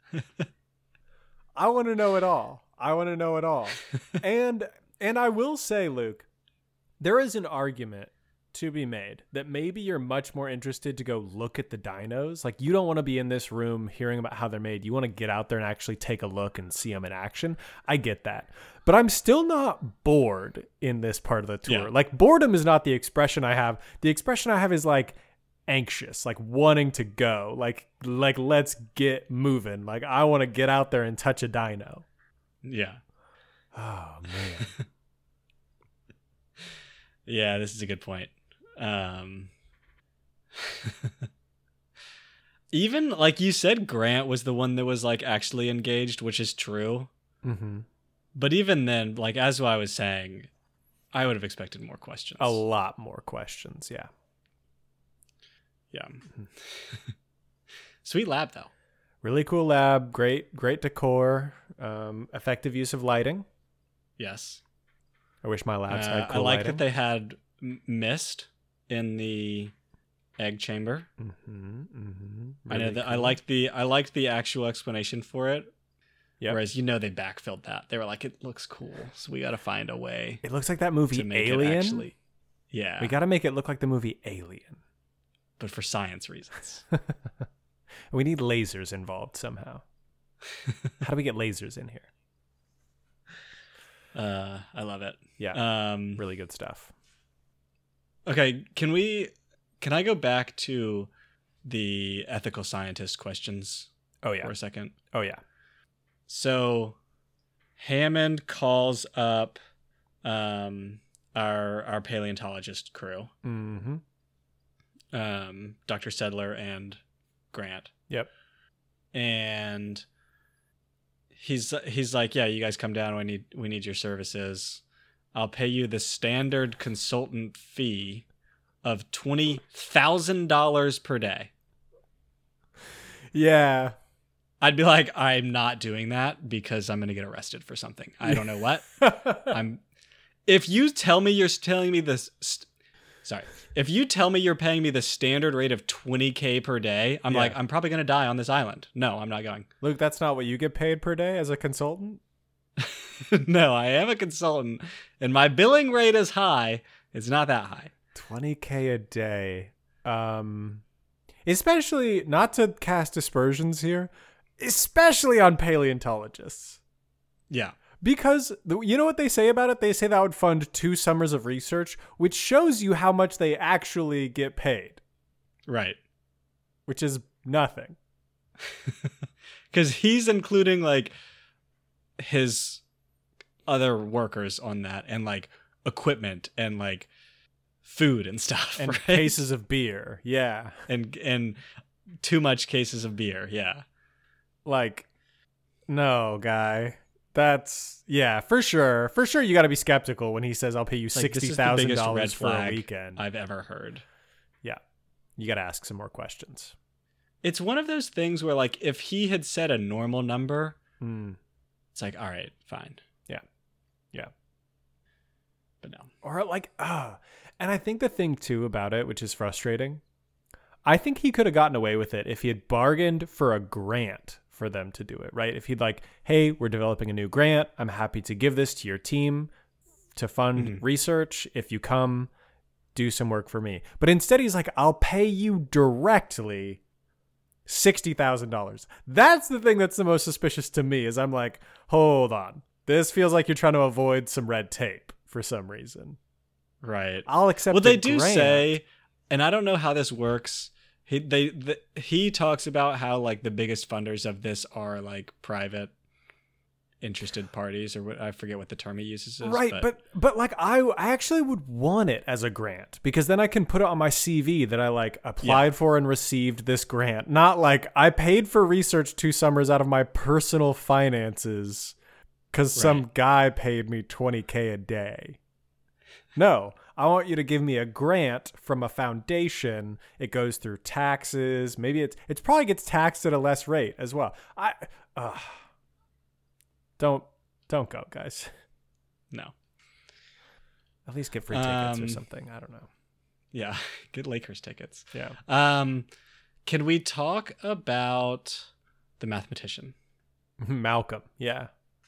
I want to know it all. I want to know it all. And I will say, Luke, there is an argument to be made that maybe you're much more interested to go look at the dinos. Like, you don't want to be in this room hearing about how they're made. You want to get out there and actually take a look and see them in action. I get that. But I'm still not bored in this part of the tour. Yeah. Like, boredom is not the expression I have. The expression I have is like anxious, like wanting to go, like let's get moving. Like, I want to get out there and touch a dino. Yeah. Oh, man. Yeah, this is a good point. Even like you said, Grant was the one that was like actually engaged, which is true. Mm-hmm. But even then, like as I was saying, I would have expected more questions. A lot more questions, yeah. Yeah. Sweet lab though. Really cool lab, great decor, effective use of lighting. Yes. I wish my labs had cool I like lighting. that they had mist in the egg chamber. Mm-hmm, mm-hmm. I know Really that cool. I liked the actual explanation for it. Yep. Whereas they backfilled that. They were like, it looks cool, so we got to find a way It looks like that movie to make Alien. it actually. Yeah, We got to make it look like the movie Alien. but for science reasons. We need lasers involved somehow. How do we get lasers in here? I love it. Yeah. Really good stuff. Okay, can I go back to the ethical scientist questions Oh yeah. for a second? Oh yeah. So Hammond calls up our paleontologist crew, Mm-hmm. Dr. Sedler and Grant. Yep. And he's like, yeah, you guys come down. We need your services. I'll pay you the standard consultant fee of $20,000 per day. Yeah. I'd be like, I'm not doing that because I'm going to get arrested for something. I don't know what. If you tell me you're telling me this, if you tell me you're paying me the standard rate of $20K per day, I'm like, I'm probably going to die on this island. No, I'm not going. Luke, that's not what you get paid per day as a consultant? No, I am a consultant and my billing rate is high. It's not that high. $20K a day. Especially, not to cast aspersions here, especially on paleontologists. Yeah. Because you know what they say about it? They say that would fund 2 summers of research, which shows you how much they actually get paid. Right. Which is nothing. because he's including like his other workers on that, and like equipment and like food and stuff, And right? cases of beer. Yeah. and too much cases of beer. Yeah. Like, no, guy. That's, yeah, for sure. For sure, you got to be skeptical when he says, I'll pay you Like, this is the biggest red $60,000 for a flag weekend. I've ever heard. Yeah. You got to ask some more questions. It's one of those things where, like, if he had said a normal number, Mm. it's like, all right, fine. Yeah. Yeah. But no. Or like, and I think the thing too about it, which is frustrating, I think he could have gotten away with it if he had bargained for a grant for them to do it, right? If he'd like, hey, we're developing a new grant. I'm happy to give this to your team to fund research. If you come, do some work for me. But instead he's like, I'll pay you directly $60,000. That's the thing that's the most suspicious to me, is I'm like, hold on. This feels like you're trying to avoid some red tape for some reason. Right. I'll accept. Well, they the do grant. say, and I don't know how this works. He talks about how like the biggest funders of this are like private interested parties, or what, I forget what the term he uses is. Right, but like I actually would want it as a grant, because then I can put it on my CV that I like applied for and received this grant. Not like I paid for research 2 summers out of my personal finances because some guy paid me $20K a day. No, I want you to give me a grant from a foundation. It goes through taxes. Maybe it's probably gets taxed at a less rate as well. Don't go, guys. No. At least get free tickets or something. I don't know. Yeah, get Lakers tickets. Yeah. Can we talk about the mathematician? Malcolm. Yeah.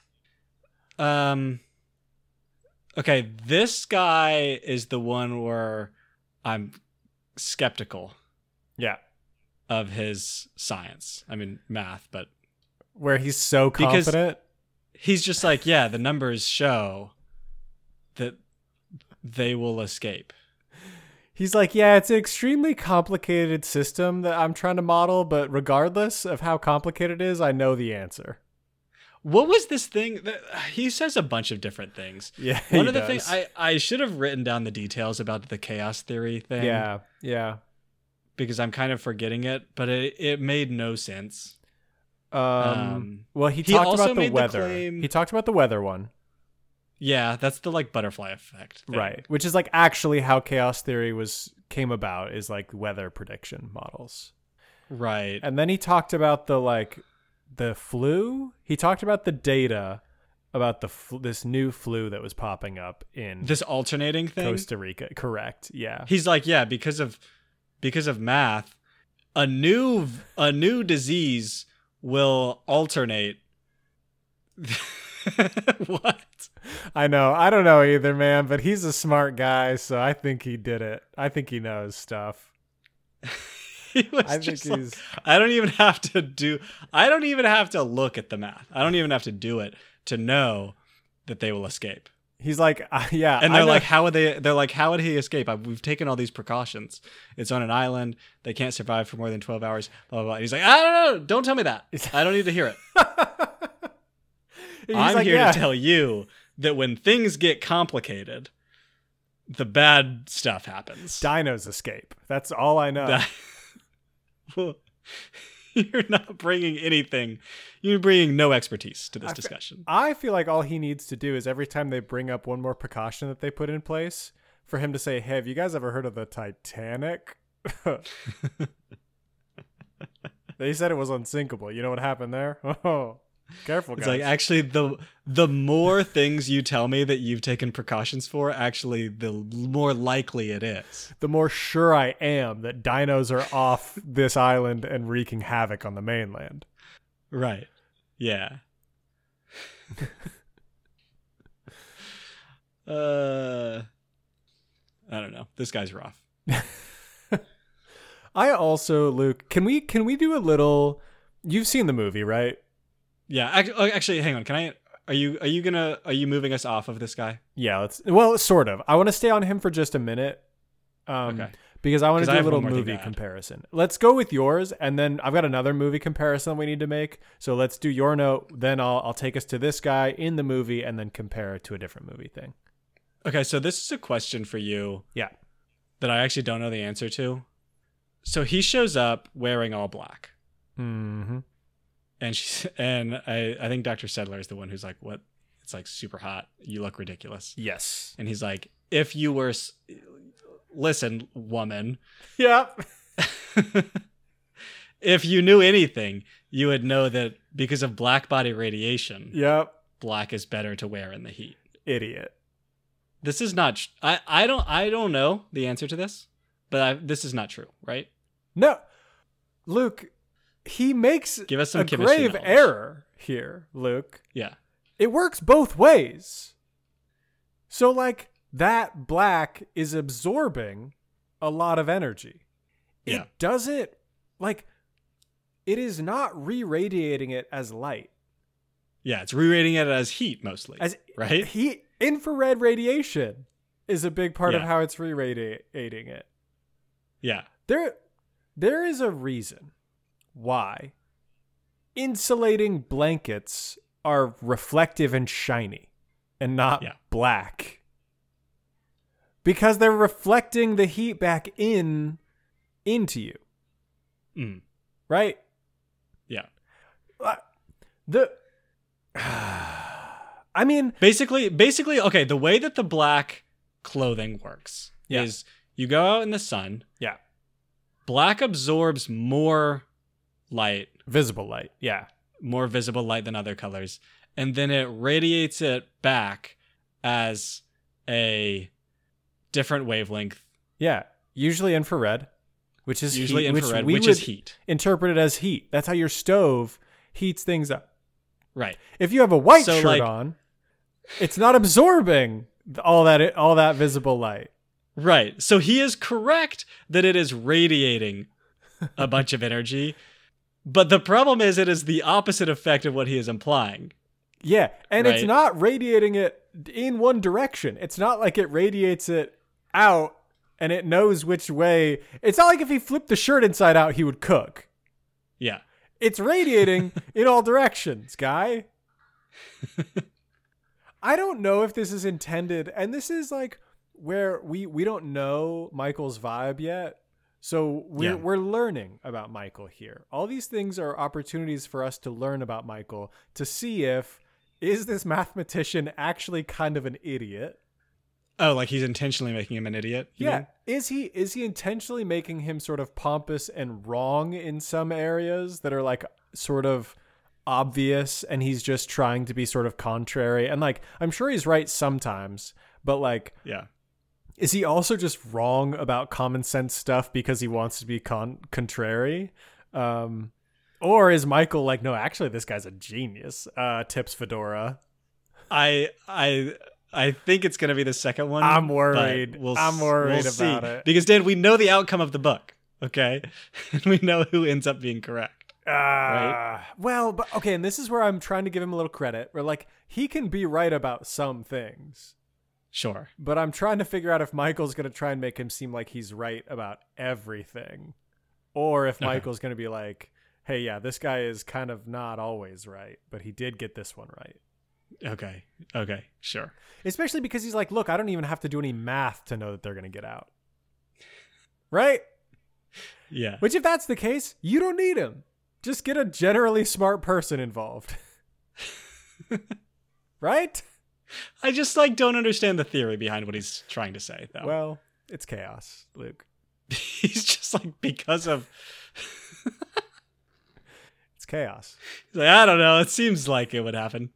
Okay, this guy is the one where I'm skeptical. Yeah. Of his science. I mean, math, but where he's so confident. He's just like, yeah, the numbers show that they will escape. He's like, yeah, it's an extremely complicated system that I'm trying to model, but regardless of how complicated it is, I know the answer. What was this thing that he says a bunch of different things? Yeah, one of the things I should have written down the details about the chaos theory thing. Yeah. Because I'm kind of forgetting it, but it made no sense. Well, he talked about the weather. He talked about the weather one. Yeah, that's the like butterfly effect thing. Right, which is like actually how chaos theory came about, is like weather prediction models. Right. And then he talked about the flu. He talked about the data about this new flu that was popping up in this alternating thing, Costa Rica. Correct. Yeah. He's like, yeah, because of math, a new disease will alternate. What? I know. I don't know either, man, but he's a smart guy, so I think he did it. I think he knows stuff. I don't even have to look at the math. I don't even have to do it to know that they will escape. He's like, yeah. And they're like, how would he escape? We've taken all these precautions. It's on an island. They can't survive for more than 12 hours. Blah, blah, blah. And he's like, I don't know. Don't tell me that. I don't need to hear it. I'm like, here to tell you that when things get complicated, the bad stuff happens. Dinos escape. That's all I know. Well, you're not bringing anything. You're bringing no expertise to this discussion. I feel like all he needs to do is every time they bring up one more precaution that they put in place, for him to say, hey, have you guys ever heard of the Titanic? They said it was unsinkable. You know what happened there? Oh, careful, guys. It's like, actually, the more things you tell me that you've taken precautions for, actually, the more likely it is. The more sure I am that dinos are off this island and wreaking havoc on the mainland. Right. Yeah. I don't know. This guy's rough. I also, Luke, can we do a little? You've seen the movie, right? Yeah. Actually, hang on. Are you moving us off of this guy? Yeah. Sort of. I want to stay on him for just a minute. Okay. because I want to 'Cause I do a have little one more thing to movie add. comparison. Let's go with yours, and then I've got another movie comparison we need to make. So let's do your note, then I'll take us to this guy in the movie, and then compare it to a different movie thing. Okay, so this is a question for you Yeah. that I actually don't know the answer to. So he shows up wearing all black. Mm-hmm. And I think Dr. Sedler is the one who's like, what? It's like super hot. You look ridiculous. Yes. And he's like, if you were, listen, woman, Yep. if you knew anything, you would know that because of black body radiation, Yep. black is better to wear in the heat. Idiot. This is not, I don't know the answer to this, but this is not true, right? No. Luke, he makes Give us some a chemistry grave knowledge. error here, Luke. Yeah. It works both ways. So, like, that black is absorbing a lot of energy. Yeah. It doesn't, like, it is not re-radiating it as light. Yeah, it's re-rating it as heat mostly, As right? heat, infrared radiation is a big part of Yeah. how it's re-radiating it. Yeah. There is a reason why insulating blankets are reflective and shiny and not Yeah. black. Because they're reflecting the heat back into you, Mm. right? Yeah. I mean, Basically, okay, the way that the black clothing works Yeah. is you go out in the sun, yeah, black absorbs more light, visible light. Yeah. more visible light than other colors, and then it radiates it back as a different wavelength, Yeah. Usually infrared, which is usually heat, infrared, we which would is heat. interpret it as heat. That's how your stove heats things up. Right. If you have a white So, shirt like- on, it's not absorbing all that visible light. Right. So he is correct that it is radiating a bunch of energy, but the problem is it is the opposite effect of what he is implying. Yeah, and it's Right. not radiating it in one direction. It's not like it radiates it out and it knows which way. It's not like if he flipped the shirt inside out, he would cook. Yeah. It's radiating in all directions, guy. I don't know if this is intended, and this is like where we don't know Michael's vibe yet. So we're learning about Michael here. All these things are opportunities for us to learn about Michael, to see if is this mathematician actually kind of an idiot? Oh, like he's intentionally making him an idiot? you Yeah. mean? Is he intentionally making him sort of pompous and wrong in some areas that are like sort of obvious, and he's just trying to be sort of contrary? And like, I'm sure he's right sometimes, but like, Yeah. is he also just wrong about common sense stuff because he wants to be contrary? Or is Michael like, no, actually this guy's a genius, tips Fedora? I think it's going to be the second one. I'm but worried. I'm worried see. about it. Because, Dan, we know the outcome of the book, okay? And we know who ends up being correct. Right? Well, but okay, and this is where I'm trying to give him a little credit. Where like he can be right about some things, Sure. but I'm trying to figure out if Michael's going to try and make him seem like he's right about everything, or if Michael's going to be like, "Hey, yeah, this guy is kind of not always right, but he did get this one right." Okay. Sure. Especially because he's like, "Look, I don't even have to do any math to know that they're going to get out." Right? Yeah. Which, if that's the case, you don't need him. Just get a generally smart person involved. Right? I just like don't understand the theory behind what he's trying to say, though. Well, it's chaos, Luke. He's just like, because of... It's chaos. He's like, I don't know. It seems like it would happen.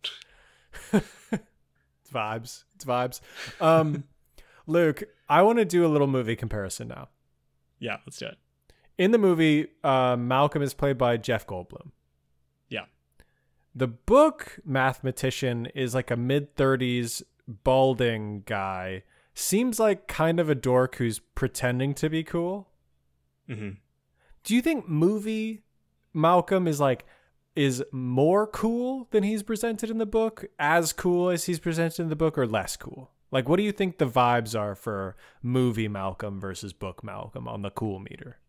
It's vibes. It's vibes. Luke, I want to do a little movie comparison now. Yeah, let's do it. In the movie, Malcolm is played by Jeff Goldblum. Yeah. The book mathematician is like a mid-30s balding guy. Seems like kind of a dork who's pretending to be cool. Mm-hmm. Do you think movie Malcolm is more cool than he's presented in the book, as cool as he's presented in the book, or less cool? Like, what do you think the vibes are for movie Malcolm versus book Malcolm on the cool meter?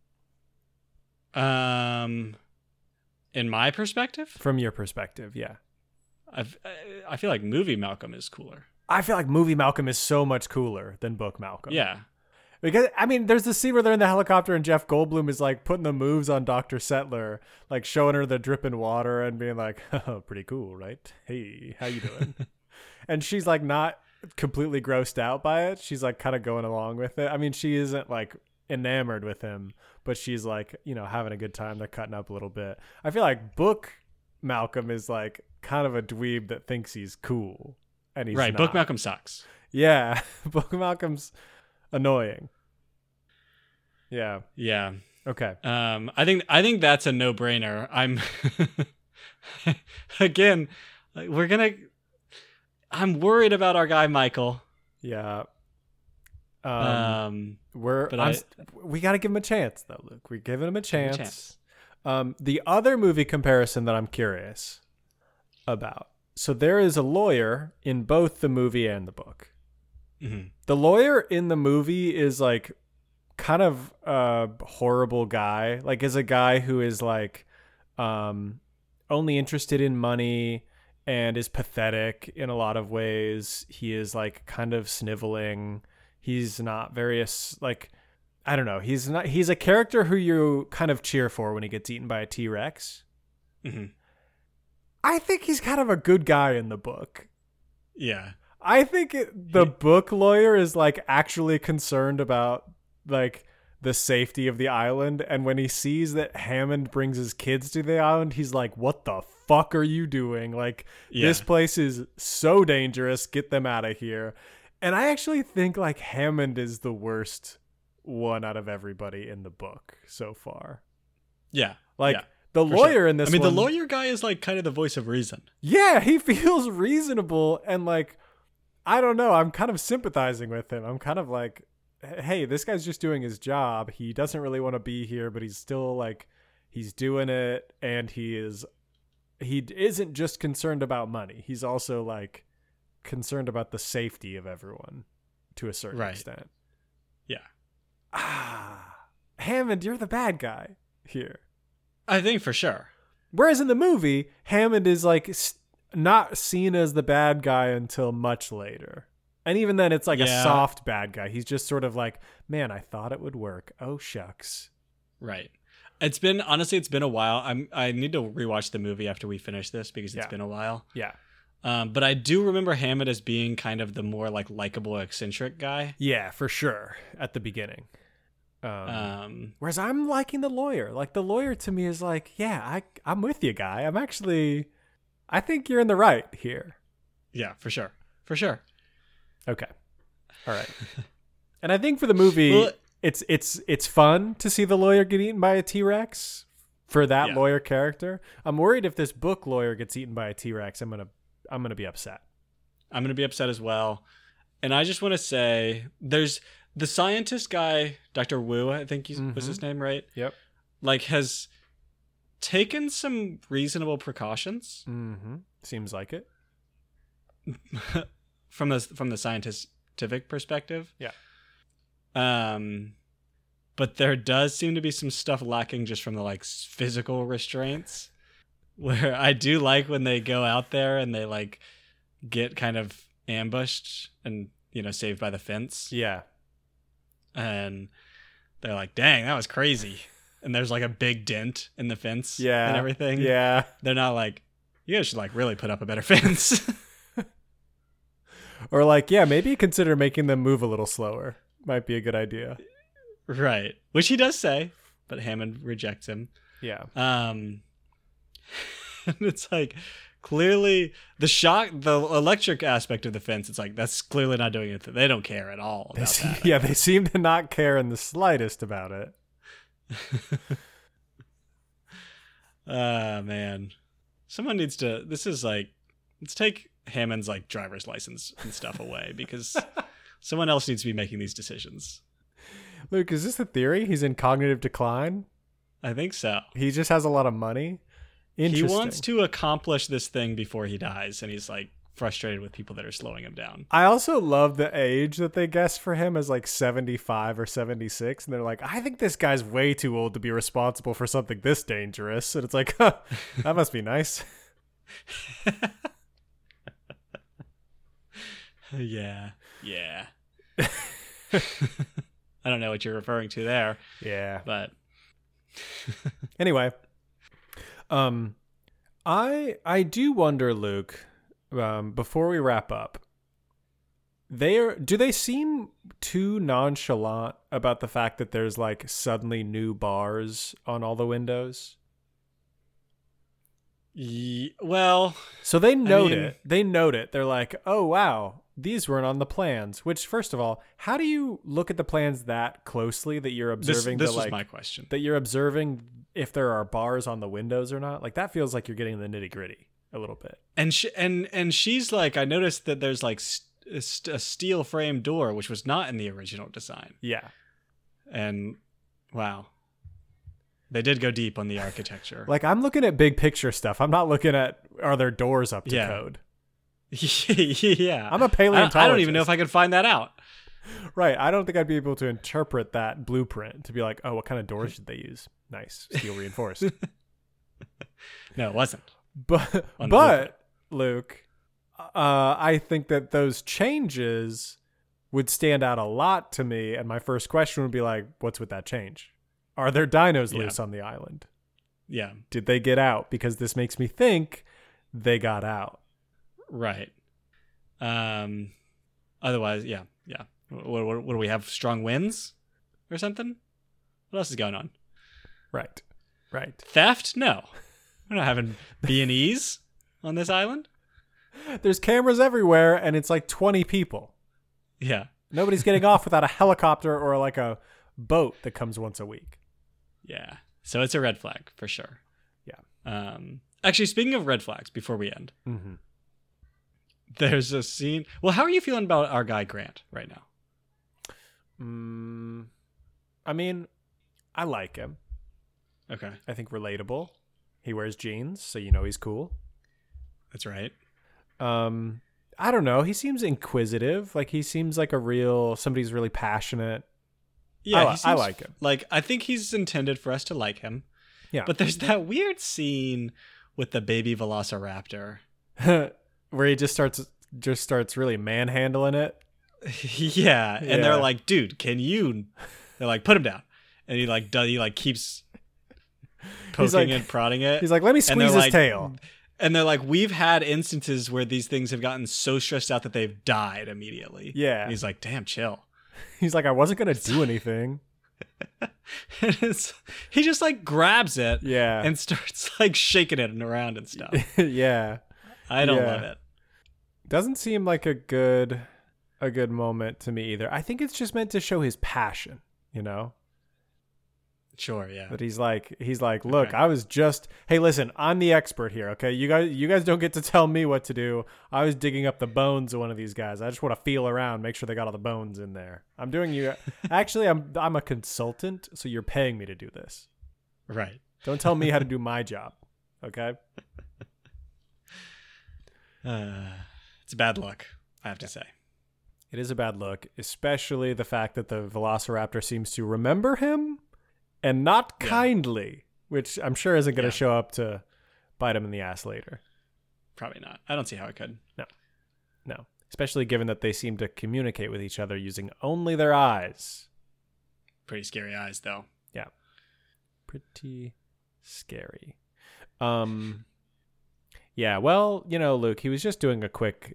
In my perspective, From your perspective, yeah. I feel like movie Malcolm is cooler. I feel like movie Malcolm is so much cooler than book Malcolm. Yeah. Because, I mean, there's the scene where they're in the helicopter and Jeff Goldblum is like putting the moves on Dr. Settler, like showing her the dripping water and being like, oh, pretty cool, right? Hey, how you doing? And she's like not completely grossed out by it. She's like kind of going along with it. I mean, she isn't like enamored with him, but she's like, you know, having a good time. They're cutting up a little bit. I feel like book Malcolm is like kind of a dweeb that thinks he's cool. And he's right. not. Book Malcolm sucks. Yeah. Book Malcolm's annoying. Yeah. Yeah. Okay. I think that's a no-brainer. I'm again, I'm worried about our guy Michael. Yeah. We got to give him a chance though, Luke. We're giving him a chance. The other movie comparison that I'm curious about. So there is a lawyer in both the movie and the book. Mm-hmm. The lawyer in the movie is like kind of a horrible guy, like is a guy who is like only interested in money and is pathetic in a lot of ways. He is like kind of sniveling. He's not very like, I don't know. He's a character who you kind of cheer for when he gets eaten by a T-Rex. Mm-hmm. I think he's kind of a good guy in the book. Yeah. I think the book lawyer is like actually concerned about like the safety of the island, and when he sees that Hammond brings his kids to the island, he's like, what the fuck are you doing? Like, this place is so dangerous, get them out of here. And I actually think like Hammond is the worst one out of everybody in the book so far. Yeah. Like the lawyer in this, the lawyer guy is like kind of the voice of reason. Yeah, he feels reasonable, and like, I don't know, I'm kind of sympathizing with him. I'm kind of like, hey, this guy's just doing his job. He doesn't really want to be here, but he's still like, he's doing it, and he isn't just concerned about money. He's also like concerned about the safety of everyone to a certain extent. Yeah. Hammond, you're the bad guy here. I think for sure. Whereas in the movie, Hammond is like not seen as the bad guy until much later. And even then, it's like a soft bad guy. He's just sort of like, man, I thought it would work. Oh, shucks. Right. It's been a while. I need to rewatch the movie after we finish this because it's been a while. Yeah. But I do remember Hammond as being kind of the more like likable, eccentric guy. Yeah, for sure. At the beginning. Whereas I'm liking the lawyer. Like the lawyer to me is like, yeah, I'm with you, guy. I think you're in the right here. Yeah, for sure. For sure. Okay. All right. And I think for the movie, it's fun to see the lawyer get eaten by a T-Rex for that lawyer character. I'm worried if this book lawyer gets eaten by a T-Rex, I'm gonna be upset. I'm gonna be upset as well. And I just want to say, there's the scientist guy, Dr. Wu, I think was his name, right? Yep. Like has taken some reasonable precautions. Mm-hmm. Seems like it. from the scientific perspective. Yeah. But there does seem to be some stuff lacking just from the like physical restraints, where I do like when they go out there and they like get kind of ambushed and, you know, saved by the fence. Yeah. And they're like, dang, that was crazy. And there's like a big dent in the fence and everything. Yeah. They're not like, you guys should like really put up a better fence. Or like, yeah, maybe consider making them move a little slower. Might be a good idea. Right. Which he does say, but Hammond rejects him. Yeah. And it's like clearly the electric aspect of the fence, it's like that's clearly not doing it. They don't care at all about that. Yeah, they seem to not care in the slightest about it. Man. Someone needs to let's take Hammond's like driver's license and stuff away because someone else needs to be making these decisions. Luke, is this the theory? He's in cognitive decline? I think so. He just has a lot of money? Interesting. He wants to accomplish this thing before he dies, and he's like, frustrated with people that are slowing him down. I also love the age that they guess for him as like 75 or 76. And they're like, I think this guy's way too old to be responsible for something this dangerous. And it's like, huh, that must be nice. Yeah. I don't know what you're referring to there. Yeah. But anyway, I do wonder, Luke, before we wrap up, do they seem too nonchalant about the fact that there's like suddenly new bars on all the windows? Well, so they note it. They note it. They're like, oh wow, these weren't on the plans. Which, first of all, how do you look at the plans that closely that you're observing? This was my question. That you're observing if there are bars on the windows or not. Like that feels like you're getting the nitty gritty a little bit. And she's like, I noticed that there's like a steel frame door, which was not in the original design. Yeah. And wow, they did go deep on the architecture. Like I'm looking at big picture stuff. I'm not looking at are there doors up to code. Yeah. I'm a paleontologist. I don't even know if I could find that out. Right. I don't think I'd be able to interpret that blueprint to be like, oh, what kind of doors did they use? Nice. Steel reinforced. No, it wasn't. But Luke, I think that those changes would stand out a lot to me. And my first question would be like, what's with that change? Are there dinos loose on the island? Yeah. Did they get out? Because this makes me think they got out. Right. Otherwise, yeah. What do we have? Strong winds or something? What else is going on? Right. Theft? No. We're not having B&Es on this island. There's cameras everywhere, and it's like 20 people. Yeah. Nobody's getting off without a helicopter or like a boat that comes once a week. Yeah. So it's a red flag for sure. Yeah. Actually, speaking of red flags, before we end, there's a scene. Well, how are you feeling about our guy Grant right now? I mean, I like him. Okay. I think relatable. He wears jeans, so you know he's cool. That's right. I don't know. He seems inquisitive. Like he seems like somebody's really passionate. Yeah, I like him. Like I think he's intended for us to like him. Yeah. But there's that weird scene with the baby velociraptor where he just starts really manhandling it. Yeah, and they're like, "Dude, can you?" They're like, "Put him down," and he keeps poking and prodding it. He's like, "Let me squeeze his tail." And they're like, "We've had instances where these things have gotten so stressed out that they've died immediately." Yeah, and he's like, "Damn, chill." He's like, "I wasn't gonna do anything." He just like grabs it, yeah, and starts like shaking it around and stuff. Yeah, I don't love it. Doesn't seem like a good moment to me either. I think it's just meant to show his passion, you know? Sure, yeah. But he's like, look, okay. Hey, listen, I'm the expert here, okay? You guys don't get to tell me what to do. I was digging up the bones of one of these guys. I just want to feel around, make sure they got all the bones in there. Actually, I'm a consultant, so you're paying me to do this. Right. Don't tell me how to do my job, okay? It's a bad look, I have to say. It is a bad look, especially the fact that the Velociraptor seems to remember him and not kindly, which I'm sure isn't going to show up to bite him in the ass later. Probably not. I don't see how it could. No. Especially given that they seem to communicate with each other using only their eyes. Pretty scary eyes, though. Yeah. Pretty scary. Yeah, well, Luke, he was just doing a quick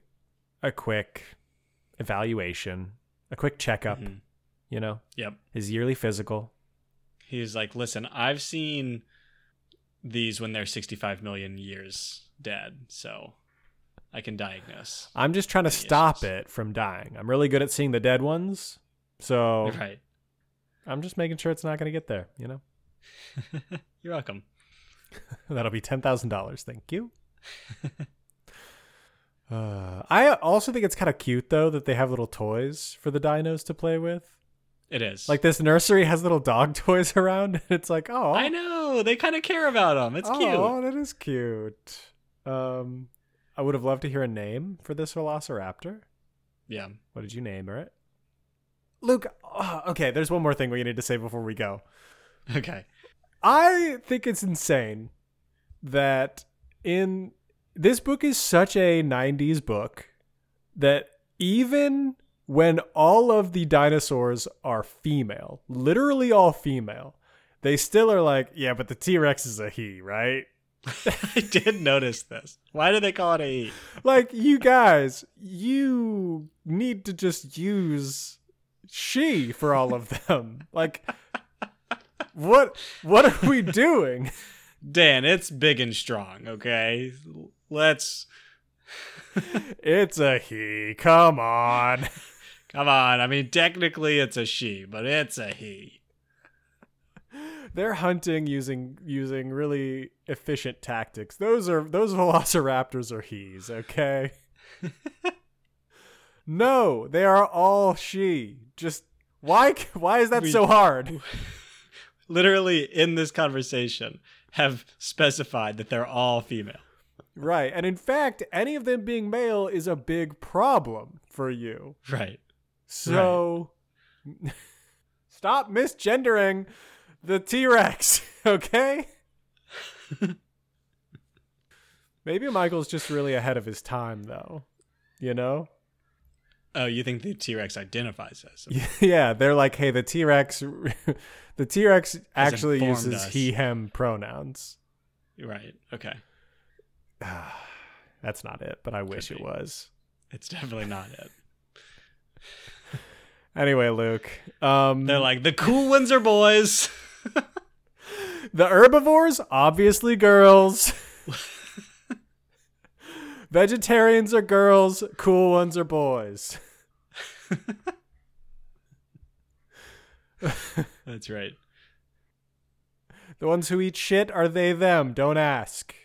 evaluation, a quick checkup, Yep. His yearly physical. He's like, listen, I've seen these when they're 65 million years dead, so I can diagnose. I'm just trying to stop it from dying. I'm really good at seeing the dead ones, so right. I'm just making sure it's not going to get there, You're welcome. That'll be $10,000. Thank you. I also think it's kind of cute, though, that they have little toys for the dinos to play with. It is. Like this nursery has little dog toys around. It's like, oh. I know. They kind of care about them. It's cute. Oh, that is cute. I would have loved to hear a name for this velociraptor. Yeah. What did you name it? Luke, okay, there's one more thing we need to say before we go. Okay. I think it's insane that this book is such a 90s book that even when all of the dinosaurs are female, literally all female, they still are like, yeah, but the T-Rex is a he, right? I did notice this. Why do they call it a he? Like, you guys, you need to just use she for all of them. Like, what are we doing? Dan, it's big and strong, okay? Let's... It's a he. Come on. Come on. I mean, technically it's a she, but it's a he. They're hunting using really efficient tactics. Those velociraptors are he's, okay? No, they are all she. Just why is that so hard? Literally in this conversation have specified that they're all female. Right. And in fact, any of them being male is a big problem for you. Right. So stop misgendering the T-Rex, okay? Maybe Michael's just really ahead of his time, though. You know? Oh, you think the T-Rex identifies as? Yeah, they're like, hey, the T-Rex actually uses us. he, him pronouns. Right. Okay. That's not it, but I wish it was. It's definitely not it. Anyway, Luke. They're like, the cool ones are boys. The herbivores, obviously girls. Vegetarians are girls. Cool ones are boys. That's right. The ones who eat shit are they, them. Don't ask.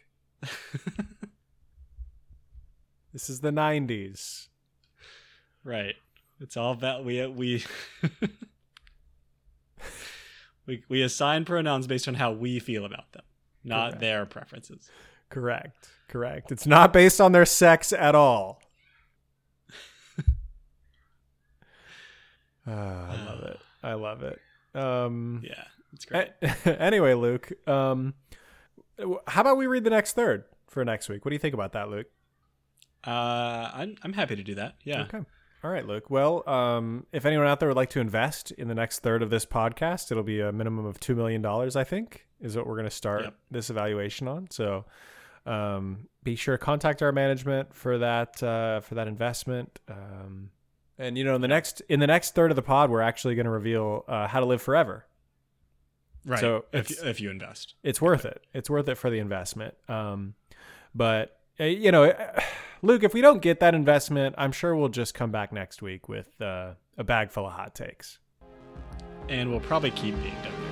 This is the 90s. Right. It's all about we we assign pronouns based on how we feel about them, not Correct. their preferences. Correct. It's not based on their sex at all. I love it. Yeah, it's great. Anyway, Luke, how about we read the next third for next week? What do you think about that, Luke? I'm happy to do that. Yeah. Okay. All right, Luke. Well, if anyone out there would like to invest in the next third of this podcast, it'll be a minimum of $2 million, I think, is what we're going to start this evaluation on. So be sure to contact our management for that investment. And, you know, in the next third of the pod, we're actually going to reveal how to live forever. Right. So if you invest, it's worth it. It's worth it for the investment. But, you know, Luke, if we don't get that investment, I'm sure we'll just come back next week with a bag full of hot takes. and we'll probably keep being WWE.